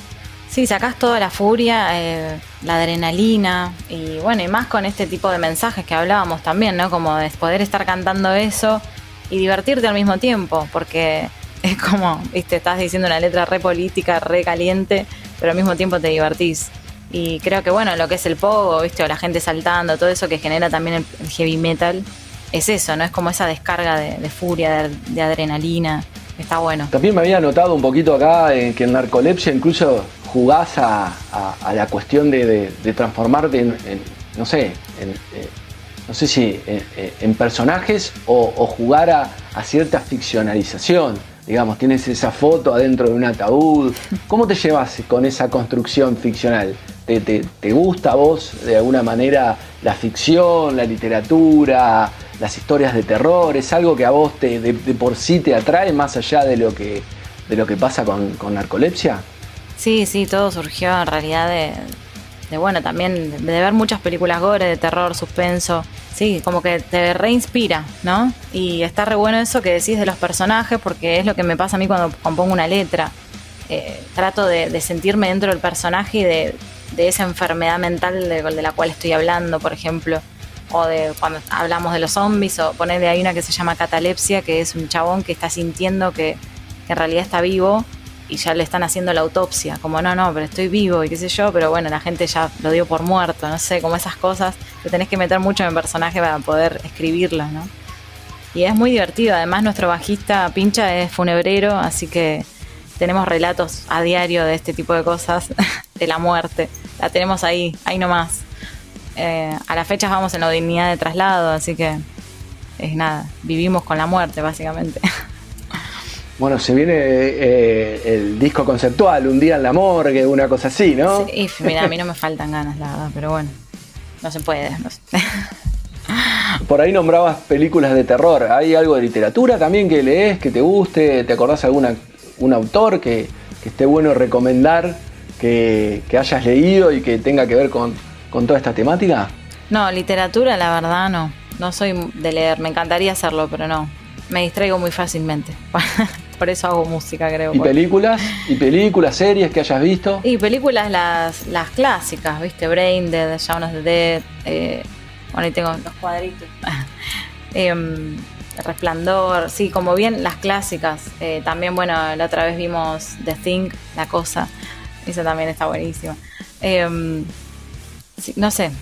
sí, sacás toda la furia, eh, la adrenalina y bueno, y más con este tipo de mensajes que hablábamos también, ¿no? Como de poder estar cantando eso y divertirte al mismo tiempo, porque es como, viste, estás diciendo una letra re política, re caliente, pero al mismo tiempo te divertís. Y creo que bueno, lo que es el pogo, viste, o la gente saltando, todo eso que genera también el, el heavy metal, es eso, ¿no? Es como esa descarga de, de furia, de, de adrenalina, está bueno. También me había notado un poquito acá eh, que en Narcolepsia incluso jugás a, a, a la cuestión de, de, de transformarte en, en, no sé, en, eh, no sé si en, en personajes o, o jugar a, a cierta ficcionalización. Digamos, tienes esa foto adentro de un ataúd. ¿Cómo te llevas con esa construcción ficcional? ¿Te, te, te gusta a vos de alguna manera la ficción, la literatura, las historias de terror? ¿Es algo que a vos te, de, de por sí te atrae más allá de lo que, de lo que pasa con, con Narcolepsia? Sí, sí, todo surgió en realidad de, de bueno, también de ver muchas películas gore, de terror, suspenso. Sí, como que te reinspira, ¿no? Y está re bueno eso que decís de los personajes, porque es lo que me pasa a mí cuando compongo una letra. Eh, trato de, de sentirme dentro del personaje y de, de esa enfermedad mental de, de la cual estoy hablando, por ejemplo. O de cuando hablamos de los zombies, o ponerle ahí una que se llama catalepsia, que es un chabón que está sintiendo que, que en realidad está vivo y ya le están haciendo la autopsia, como no, no, pero estoy vivo y qué sé yo, pero bueno, la gente ya lo dio por muerto, no sé, como esas cosas, te tenés que meter mucho en el personaje para poder escribirlas, ¿no? Y es muy divertido, además nuestro bajista Pincha es funebrero, así que tenemos relatos a diario de este tipo de cosas, de la muerte, la tenemos ahí, ahí nomás. Eh, a las fechas vamos en la dignidad de traslado, así que es nada, vivimos con la muerte básicamente. Bueno, se viene eh, el disco conceptual, Un día en la morgue, una cosa así, ¿no? Sí, mira, a mí no me faltan ganas, la verdad, pero bueno, no se puede. No sé. Por ahí nombrabas películas de terror. ¿Hay algo de literatura también que lees, que te guste? ¿Te acordás de algún un autor que, que esté bueno recomendar, que, que hayas leído y que tenga que ver con, con toda esta temática? No, literatura la verdad no. No soy de leer, me encantaría hacerlo, pero no. Me distraigo muy fácilmente. Por eso hago música, creo. ¿Y películas? ¿Y películas, series que hayas visto? Y películas las, las clásicas, ¿viste? Brain Dead, Shaun of the Dead. Eh, bueno, ahí tengo los cuadritos. eh, El Resplandor. Sí, como bien las clásicas. Eh, también, bueno, la otra vez vimos The Thing, La Cosa. Esa también está buenísima. Eh, sí, no sé.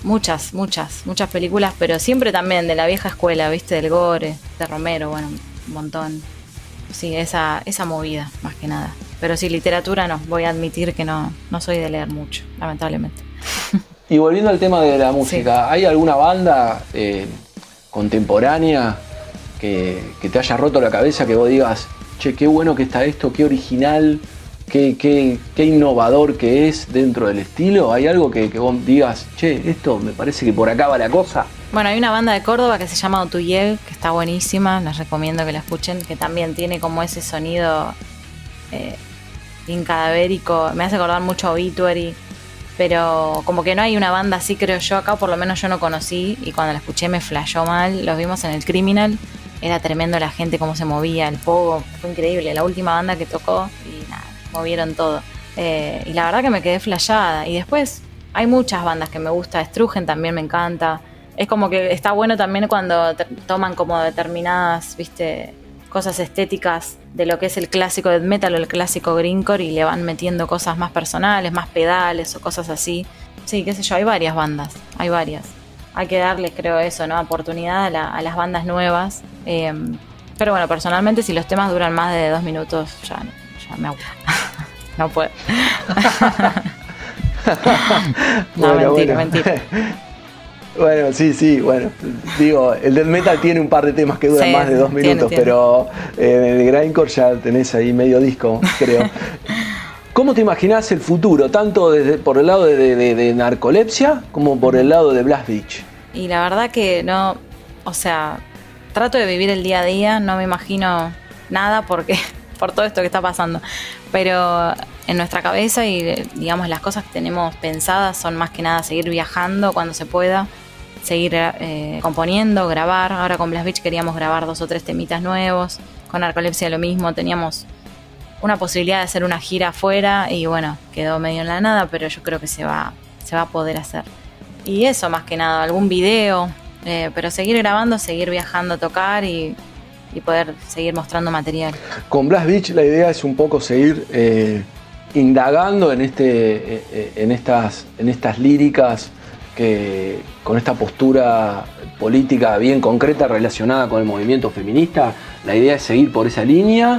muchas, muchas, muchas películas, pero siempre también de la vieja escuela, ¿viste? Del Gore, de Romero, bueno, un montón. Sí, esa, esa movida, más que nada. Pero sí, literatura no, voy a admitir que no, no soy de leer mucho, lamentablemente. Y volviendo al tema de la música, sí. ¿Hay alguna banda eh, contemporánea que, que te haya roto la cabeza, que vos digas, che, qué bueno que está esto, qué original, qué, qué, qué innovador que es dentro del estilo? ¿Hay algo que, que vos digas, che, esto me parece que por acá va la cosa? Bueno, hay una banda de Córdoba que se llama Otuyel, que está buenísima, les recomiendo que la escuchen, que también tiene como ese sonido eh, bien cadavérico, me hace acordar mucho a Obituary, pero como que no hay una banda así, creo yo, acá por lo menos yo no conocí, y cuando la escuché me flashó mal. Los vimos en el Criminal, era tremendo la gente, cómo se movía, el pogo, fue increíble, la última banda que tocó, y nada, movieron todo. Eh, y la verdad que me quedé flashada. Y después hay muchas bandas que me gusta, Strugen también me encanta. Es como que está bueno también cuando te toman como determinadas, viste, cosas estéticas de lo que es el clásico death metal o el clásico grindcore y le van metiendo cosas más personales, más pedales o cosas así. Sí, qué sé yo, hay varias bandas, hay varias. Hay que darles, creo, eso, ¿no? Oportunidad a, la, a las bandas nuevas. Eh, pero bueno, personalmente, si los temas duran más de dos minutos, ya, ya me aburro. No puedo. No, bueno, mentira, bueno. mentira. Bueno, sí, sí, bueno, digo, el death metal tiene un par de temas que duran sí, más de dos minutos, tiene, pero eh, en el grindcore ya tenés ahí medio disco, creo. ¿Cómo te imaginás el futuro, tanto desde, por el lado de, de, de Narcolepsia como por el lado de Blast Beach? Y la verdad que no, o sea, trato de vivir el día a día, no me imagino nada porque por todo esto que está pasando, pero en nuestra cabeza y digamos las cosas que tenemos pensadas son más que nada seguir viajando cuando se pueda, seguir eh, componiendo, grabar. Ahora con Blast Beach queríamos grabar dos o tres temitas nuevos, con Narcolepsia lo mismo, teníamos una posibilidad de hacer una gira afuera y bueno, quedó medio en la nada, pero yo creo que se va, se va a poder hacer. Y eso más que nada, algún video, eh, pero seguir grabando, seguir viajando a tocar y, y poder seguir mostrando material. Con Blast Beach la idea es un poco seguir eh, indagando en, este, eh, en, estas, en estas líricas que con esta postura política bien concreta relacionada con el movimiento feminista. ¿La idea es seguir por esa línea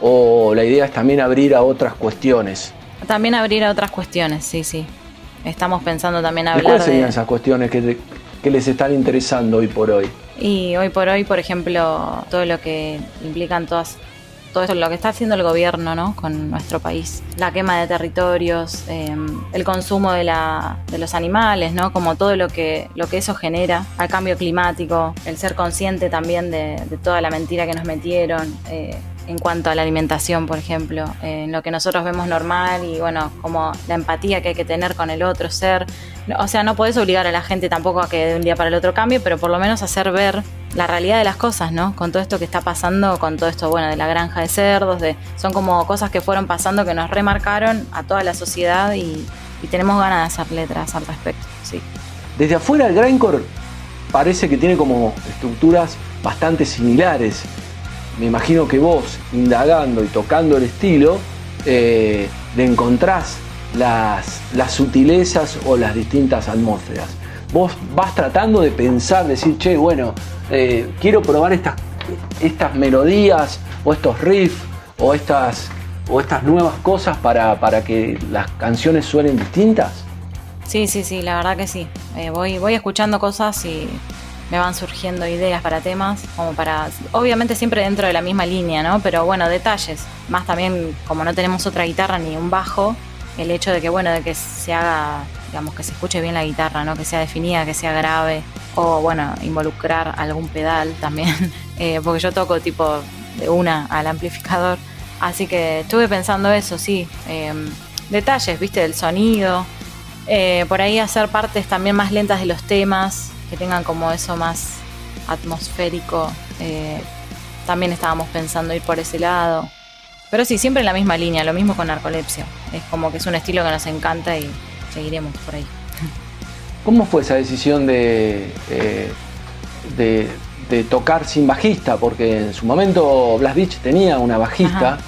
o la idea es también abrir a otras cuestiones? También abrir a otras cuestiones, sí, sí. Estamos pensando también hablar ¿Cuáles serían de... esas cuestiones que, te, que les están interesando hoy por hoy? Y hoy por hoy, por ejemplo, todo lo que implican todas, todo esto, lo que está haciendo el gobierno, ¿no? Con nuestro país, la quema de territorios, eh, el consumo de, la, de los animales, ¿no? Como todo lo que, lo que eso genera, al cambio climático, el ser consciente también de, de toda la mentira que nos metieron, eh, en cuanto a la alimentación, por ejemplo, eh, en lo que nosotros vemos normal y bueno, como la empatía que hay que tener con el otro ser. O sea, no podés obligar a la gente tampoco a que de un día para el otro cambie, pero por lo menos hacer ver la realidad de las cosas, ¿no? Con todo esto que está pasando, con todo esto, bueno, de la granja de cerdos, de, son como cosas que fueron pasando que nos remarcaron a toda la sociedad y, y tenemos ganas de hacer letras al respecto, sí. Desde afuera el grindcore parece que tiene como estructuras bastante similares. Me imagino que vos, indagando y tocando el estilo, eh, le encontrás las, las sutilezas o las distintas atmósferas. Vos vas tratando de pensar, decir, che, bueno, eh, quiero probar estas, estas melodías o estos riffs o estas, o estas nuevas cosas para, para que las canciones suenen distintas. Sí, sí, sí, la verdad que sí. Eh, voy, voy escuchando cosas y me van surgiendo ideas para temas, como para, obviamente siempre dentro de la misma línea, ¿no? Pero bueno, detalles. Más también, como no tenemos otra guitarra ni un bajo, el hecho de que, bueno, de que se haga, digamos, que se escuche bien la guitarra, ¿no? Que sea definida, que sea grave, o bueno, involucrar algún pedal también, eh, porque yo toco tipo de una al amplificador, así que estuve pensando eso, sí, eh, detalles, viste, del sonido, eh, por ahí hacer partes también más lentas de los temas, que tengan como eso más atmosférico, eh, también estábamos pensando ir por ese lado. Pero sí, siempre en la misma línea, lo mismo con Narcolepsia. Es como que es un estilo que nos encanta y seguiremos por ahí. ¿Cómo fue esa decisión de, eh, de, de tocar sin bajista? Porque en su momento Blast Beach tenía una bajista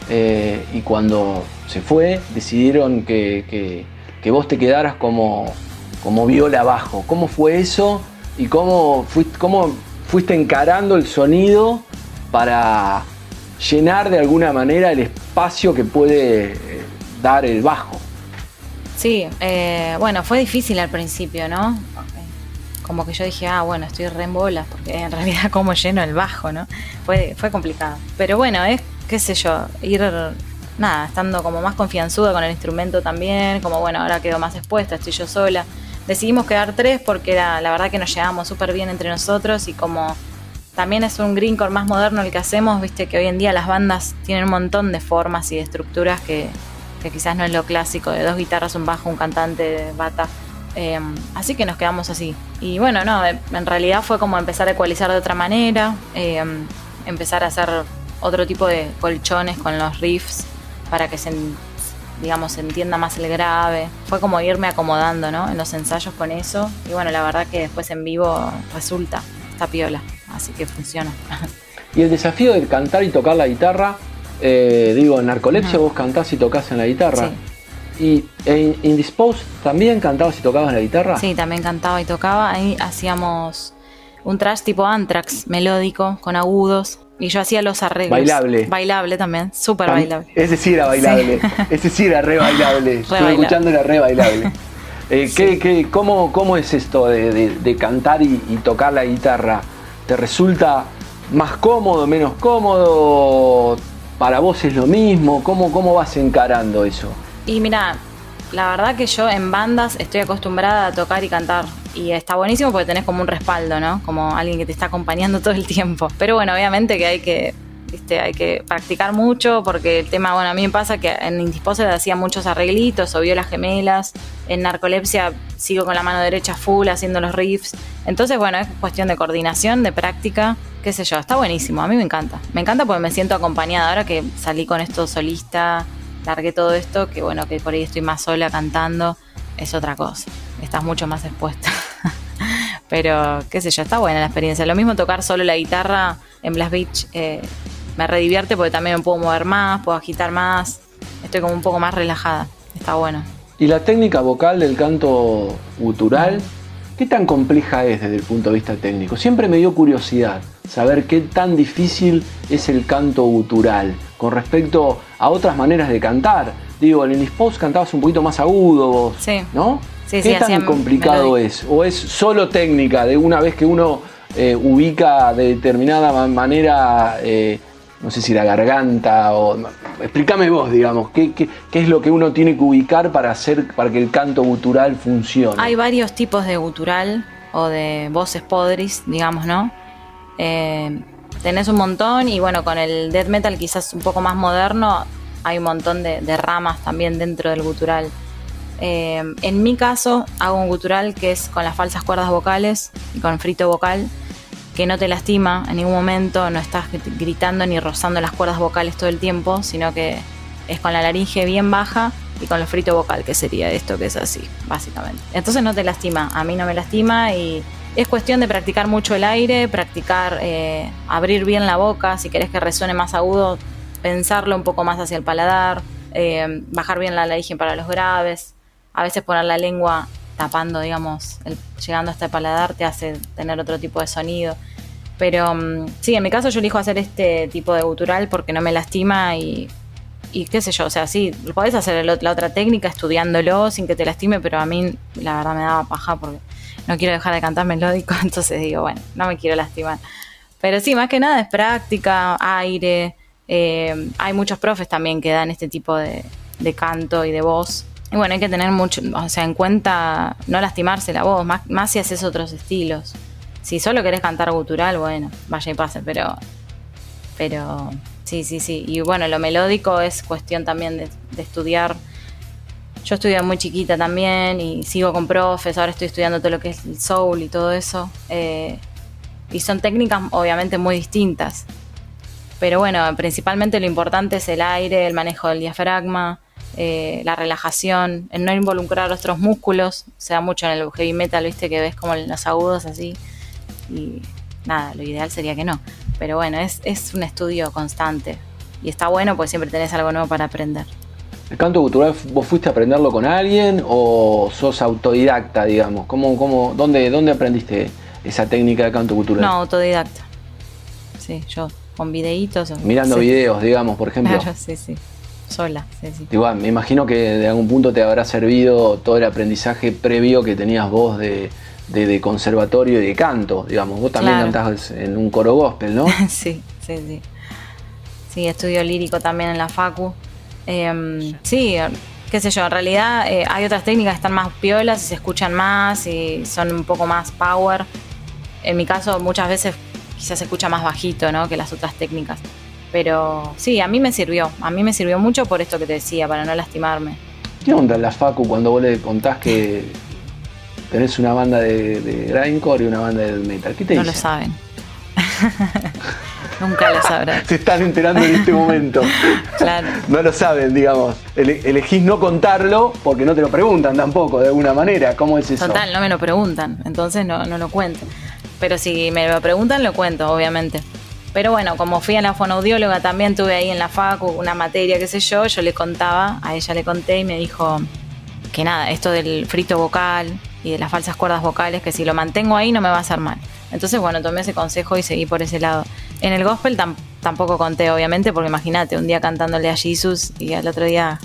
eh, y cuando se fue decidieron que, que, que vos te quedaras como, como viola bajo. ¿Cómo fue eso? ¿Y cómo fuiste, cómo fuiste encarando el sonido para llenar de alguna manera el espacio que puede dar el bajo? Sí, eh, bueno, fue difícil al principio, ¿no? Como que yo dije, ah, bueno, estoy re en bolas, porque en realidad como lleno el bajo, ¿no? Fue, fue complicado. Pero bueno, es, qué sé yo, ir, nada, estando como más confianzuda con el instrumento también, como bueno, ahora quedo más expuesta, estoy yo sola. Decidimos quedar tres porque era, la verdad que nos llevábamos súper bien entre nosotros y como también es un grindcore más moderno el que hacemos, viste que hoy en día las bandas tienen un montón de formas y de estructuras que, que quizás no es lo clásico, de dos guitarras, un bajo, un cantante, bata. Eh, así que nos quedamos así. Y bueno, no, en realidad fue como empezar a ecualizar de otra manera, eh, empezar a hacer otro tipo de colchones con los riffs para que se, digamos, se entienda más el grave. Fue como irme acomodando, ¿no? En los ensayos con eso. Y bueno, la verdad que después en vivo resulta, está piola, así que funciona. Y el desafío de cantar y tocar la guitarra, eh, digo, en Narcolepsia uh-huh. vos cantás y tocás en la guitarra. Sí. ¿Y en Indisposed también cantabas y tocabas la guitarra? Sí, también cantaba y tocaba. Ahí hacíamos un thrash tipo Anthrax, melódico, con agudos. Y yo hacía los arreglos. Bailable. Bailable también, súper bailable. Ese sí era bailable. Sí. Ese sí era re bailable. Re Estuve bailable. escuchando, era re bailable. Eh, sí. ¿qué, qué, cómo, ¿Cómo es esto de, de, de cantar y, y tocar la guitarra? ¿Te resulta más cómodo, menos cómodo? ¿Para vos es lo mismo? ¿Cómo, cómo vas encarando eso? Y mira, la verdad que yo en bandas estoy acostumbrada a tocar y cantar. Y está buenísimo porque tenés como un respaldo, ¿no? Como alguien que te está acompañando todo el tiempo. Pero bueno, obviamente que hay que, ¿viste? Hay que practicar mucho porque el tema, bueno, a mí me pasa que en Indisposed hacía muchos arreglitos o violas gemelas. En Narcolepsia sigo con la mano derecha full haciendo los riffs. Entonces, bueno, es cuestión de coordinación, de práctica, qué sé yo. Está buenísimo, a mí me encanta. Me encanta porque me siento acompañada. Ahora que salí con esto solista, largué todo esto, que bueno, que por ahí estoy más sola cantando, es otra cosa. Estás mucho más expuesta. Pero, qué sé yo, está buena la experiencia. Lo mismo tocar solo la guitarra en Blast Beach, eh, me redivierte porque también me puedo mover más, puedo agitar más, estoy como un poco más relajada. Está bueno. ¿Y la técnica vocal del canto gutural, qué tan compleja es desde el punto de vista técnico? Siempre me dio curiosidad saber qué tan difícil es el canto gutural con respecto a otras maneras de cantar. Digo, en Indisposed cantabas un poquito más agudo, sí. ¿no? Sí, ¿Qué sí, tan complicado es? ¿O es solo técnica de una vez que uno eh, ubica de determinada manera, eh, no sé si la garganta o... Explícame vos, digamos, ¿qué, qué, qué es lo que uno tiene que ubicar para hacer para que el canto gutural funcione? Hay varios tipos de gutural o de voces podris, digamos, ¿no? Eh, tenés un montón y bueno, con el death metal quizás un poco más moderno hay un montón de, de ramas también dentro del gutural. Eh, en mi caso hago un gutural que es con las falsas cuerdas vocales y con frito vocal, que no te lastima en ningún momento, no estás gritando ni rozando las cuerdas vocales todo el tiempo, sino que es con la laringe bien baja y con el frito vocal, que sería esto que es así, básicamente. Entonces no te lastima, a mí no me lastima y es cuestión de practicar mucho el aire, practicar, eh, abrir bien la boca, si querés que resuene más agudo, pensarlo un poco más hacia el paladar, eh, bajar bien la laringe para los graves. A veces poner la lengua tapando, digamos, el, llegando hasta el paladar te hace tener otro tipo de sonido. Pero um, sí, en mi caso yo elijo hacer este tipo de gutural porque no me lastima y, y qué sé yo, o sea, sí, podés hacer el, la otra técnica estudiándolo sin que te lastime, pero a mí la verdad me daba paja porque no quiero dejar de cantar melódico, entonces digo, bueno, no me quiero lastimar. Pero sí, más que nada es práctica, aire, eh, hay muchos profes también que dan este tipo de, de canto y de voz. Y bueno, hay que tener mucho, o sea, en cuenta no lastimarse la voz, más, más si haces otros estilos. Si solo querés cantar gutural, bueno, vaya y pase, pero pero sí, sí, sí. Y bueno, lo melódico es cuestión también de, de estudiar. Yo estudié muy chiquita también y sigo con profes, ahora estoy estudiando todo lo que es el soul y todo eso. Eh, y son técnicas obviamente muy distintas. Pero bueno, principalmente lo importante es el aire, el manejo del diafragma, Eh, la relajación, el no involucrar otros músculos, se da mucho en el heavy metal, viste que ves como los agudos así y nada, lo ideal sería que no, pero bueno, es, es un estudio constante y está bueno porque siempre tenés algo nuevo para aprender. ¿El canto gutural vos fuiste a aprenderlo con alguien o sos autodidacta, digamos? ¿Cómo, cómo, dónde, ¿Dónde aprendiste esa técnica de canto gutural? No, autodidacta. Sí, yo con videitos. Mirando sí. videos, digamos, por ejemplo. Claro, sí, sí. Sola, sí, sí. Igual, me imagino que de algún punto te habrá servido todo el aprendizaje previo que tenías vos de, de, de conservatorio y de canto, digamos. Vos también claro. cantás en un coro gospel, ¿no? sí, sí, sí. Sí, estudio lírico también en la facu. Eh, sí, qué sé yo, en realidad eh, hay otras técnicas que están más piolas y se escuchan más y son un poco más power. En mi caso, muchas veces quizás se escucha más bajito, ¿no?, que las otras técnicas. Pero sí, a mí me sirvió. A mí me sirvió mucho por esto que te decía, para no lastimarme. ¿Qué onda en la facu cuando vos le contás que tenés una banda de, de grindcore y una banda de metal? ¿Qué te no dicen? No lo saben. Nunca lo sabrán. Se están enterando en este momento. Claro. No lo saben, digamos. Ele- elegís no contarlo porque no te lo preguntan tampoco, de alguna manera. ¿Cómo es eso? Total, no me lo preguntan, entonces no, no lo cuento. Pero si me lo preguntan, lo cuento, obviamente. Pero bueno, como fui a la fonoaudióloga, también tuve ahí en la facu una materia, qué sé yo, yo le contaba, a ella le conté y me dijo que nada, esto del frito vocal y de las falsas cuerdas vocales, que si lo mantengo ahí no me va a hacer mal. Entonces, bueno, tomé ese consejo y seguí por ese lado. En el gospel tam- tampoco conté, obviamente, porque imagínate, un día cantándole a Jesus y al otro día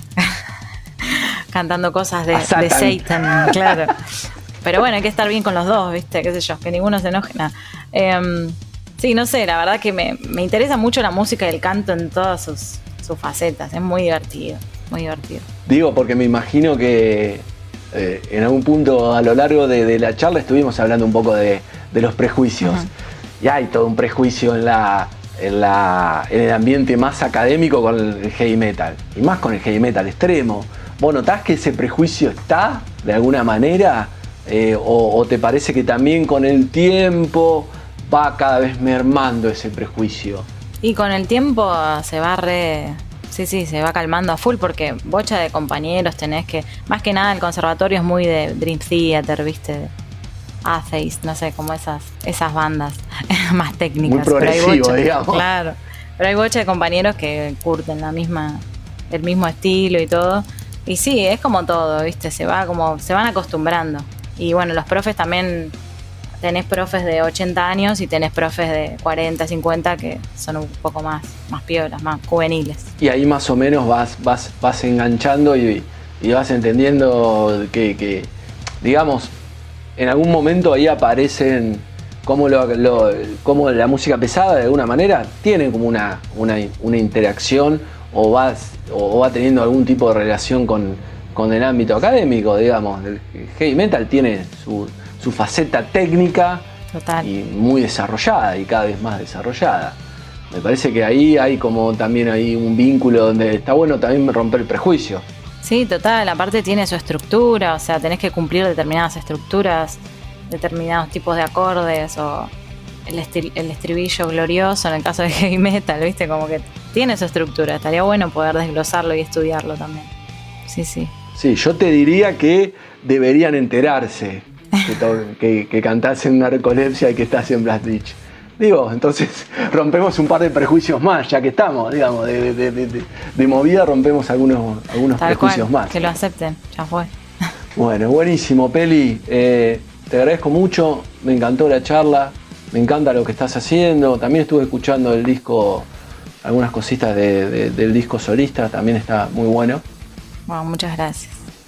cantando cosas de Satan. de Satan, claro. Pero bueno, hay que estar bien con los dos, ¿viste? Qué sé yo, que ninguno se enoje, nada. Eh, sí, no sé, la verdad que me, me interesa mucho la música y el canto en todas sus, sus facetas. Es muy divertido, muy divertido. Digo, porque me imagino que eh, en algún punto a lo largo de, de la charla estuvimos hablando un poco de, de los prejuicios. Uh-huh. Y hay todo un prejuicio en, la, en, la, en el ambiente más académico con el heavy metal. Y más con el heavy metal extremo. ¿Vos notás que ese prejuicio está de alguna manera? Eh, o, ¿O te parece que también con el tiempo va cada vez mermando ese prejuicio? Y con el tiempo se va re... Sí, sí, se va calmando a full porque bocha de compañeros tenés que... Más que nada el conservatorio es muy de Dream Theater, ¿viste? Atheist, no sé, como esas esas bandas más técnicas. Muy progresivo, pero hay bocha, digamos. Claro, pero hay bocha de compañeros que curten la misma, el mismo estilo y todo. Y sí, es como todo, ¿viste? Se va como, se van acostumbrando. Y bueno, los profes también... Tenés profes de ochenta años y tenés profes de cuarenta, cincuenta que son un poco más, más piolas, más juveniles. Y ahí más o menos vas, vas, vas enganchando y, y vas entendiendo que, que, digamos, en algún momento ahí aparecen como, lo, lo, como la música pesada de alguna manera tiene como una, una, una interacción o, vas, o va teniendo algún tipo de relación con, con el ámbito académico, digamos. El heavy metal tiene su... su faceta técnica. Total. Y muy desarrollada y cada vez más desarrollada. Me parece que ahí hay como también hay un vínculo donde está bueno también romper el prejuicio. Sí, total, aparte tiene su estructura, o sea, tenés que cumplir determinadas estructuras, determinados tipos de acordes o el, estil- el estribillo glorioso en el caso de heavy metal, ¿viste? Como que tiene su estructura, estaría bueno poder desglosarlo y estudiarlo también. Sí, sí. Sí, yo te diría que deberían enterarse que, to- que, que cantás en Narcolepsia y que estás en Blast Beach. Digo, entonces rompemos un par de prejuicios más, ya que estamos, digamos, de, de, de, de, de movida rompemos algunos, algunos Tal prejuicios cual, más. que lo acepten, ya fue. Bueno, buenísimo, Peli. Eh, te agradezco mucho, me encantó la charla, me encanta lo que estás haciendo. También estuve escuchando el disco, algunas cositas de, de, del disco solista, también está muy bueno. Bueno, muchas gracias.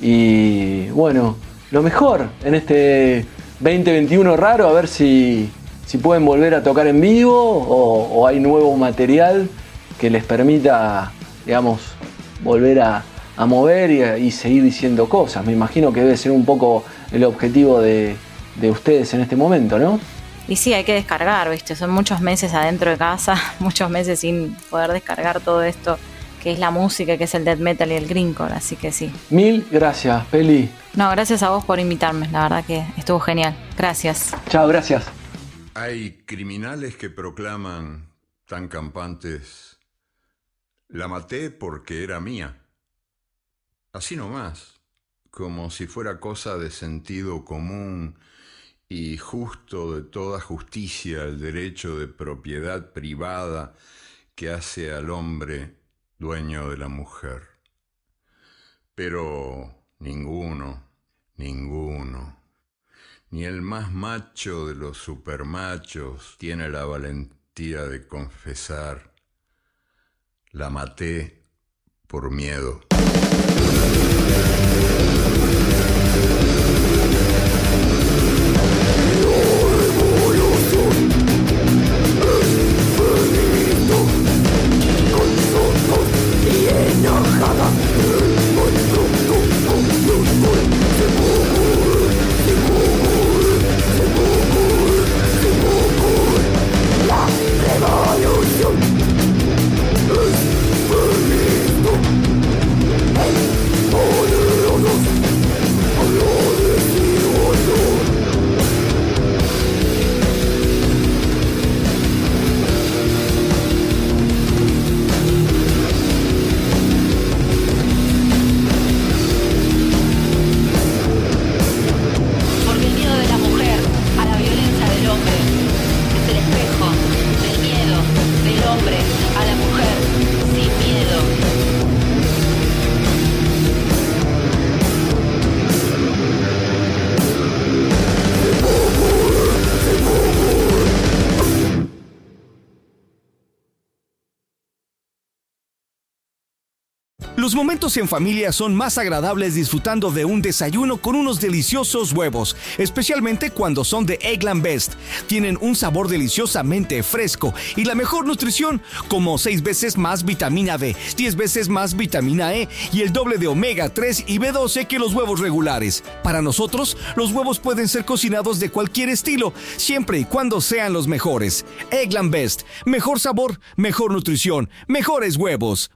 Y bueno, lo mejor en este veinte veintiuno raro, a ver si, si pueden volver a tocar en vivo o, o hay nuevo material que les permita, digamos, volver a, a mover y, a, y seguir diciendo cosas. Me imagino que debe ser un poco el objetivo de, de ustedes en este momento, ¿no? Y sí, hay que descargar, ¿viste? Son muchos meses adentro de casa, muchos meses sin poder descargar todo esto que es la música, que es el death metal y el grindcore, así que sí. Mil gracias, Peli. No, gracias a vos por invitarme, la verdad que estuvo genial. Gracias. Chao, gracias. Hay criminales que proclaman tan campantes: la maté porque era mía. Así nomás, como si fuera cosa de sentido común y justo de toda justicia el derecho de propiedad privada que hace al hombre dueño de la mujer. Pero ninguno, ninguno, ni el más macho de los supermachos tiene la valentía de confesar: la maté por miedo. Los momentos en familia son más agradables disfrutando de un desayuno con unos deliciosos huevos, especialmente cuando son de Eggland Best. Tienen un sabor deliciosamente fresco y la mejor nutrición, como seis veces más vitamina D, diez veces más vitamina E y el doble de omega tres y B doce que los huevos regulares. Para nosotros, los huevos pueden ser cocinados de cualquier estilo, siempre y cuando sean los mejores. Eggland Best, mejor sabor, mejor nutrición, mejores huevos.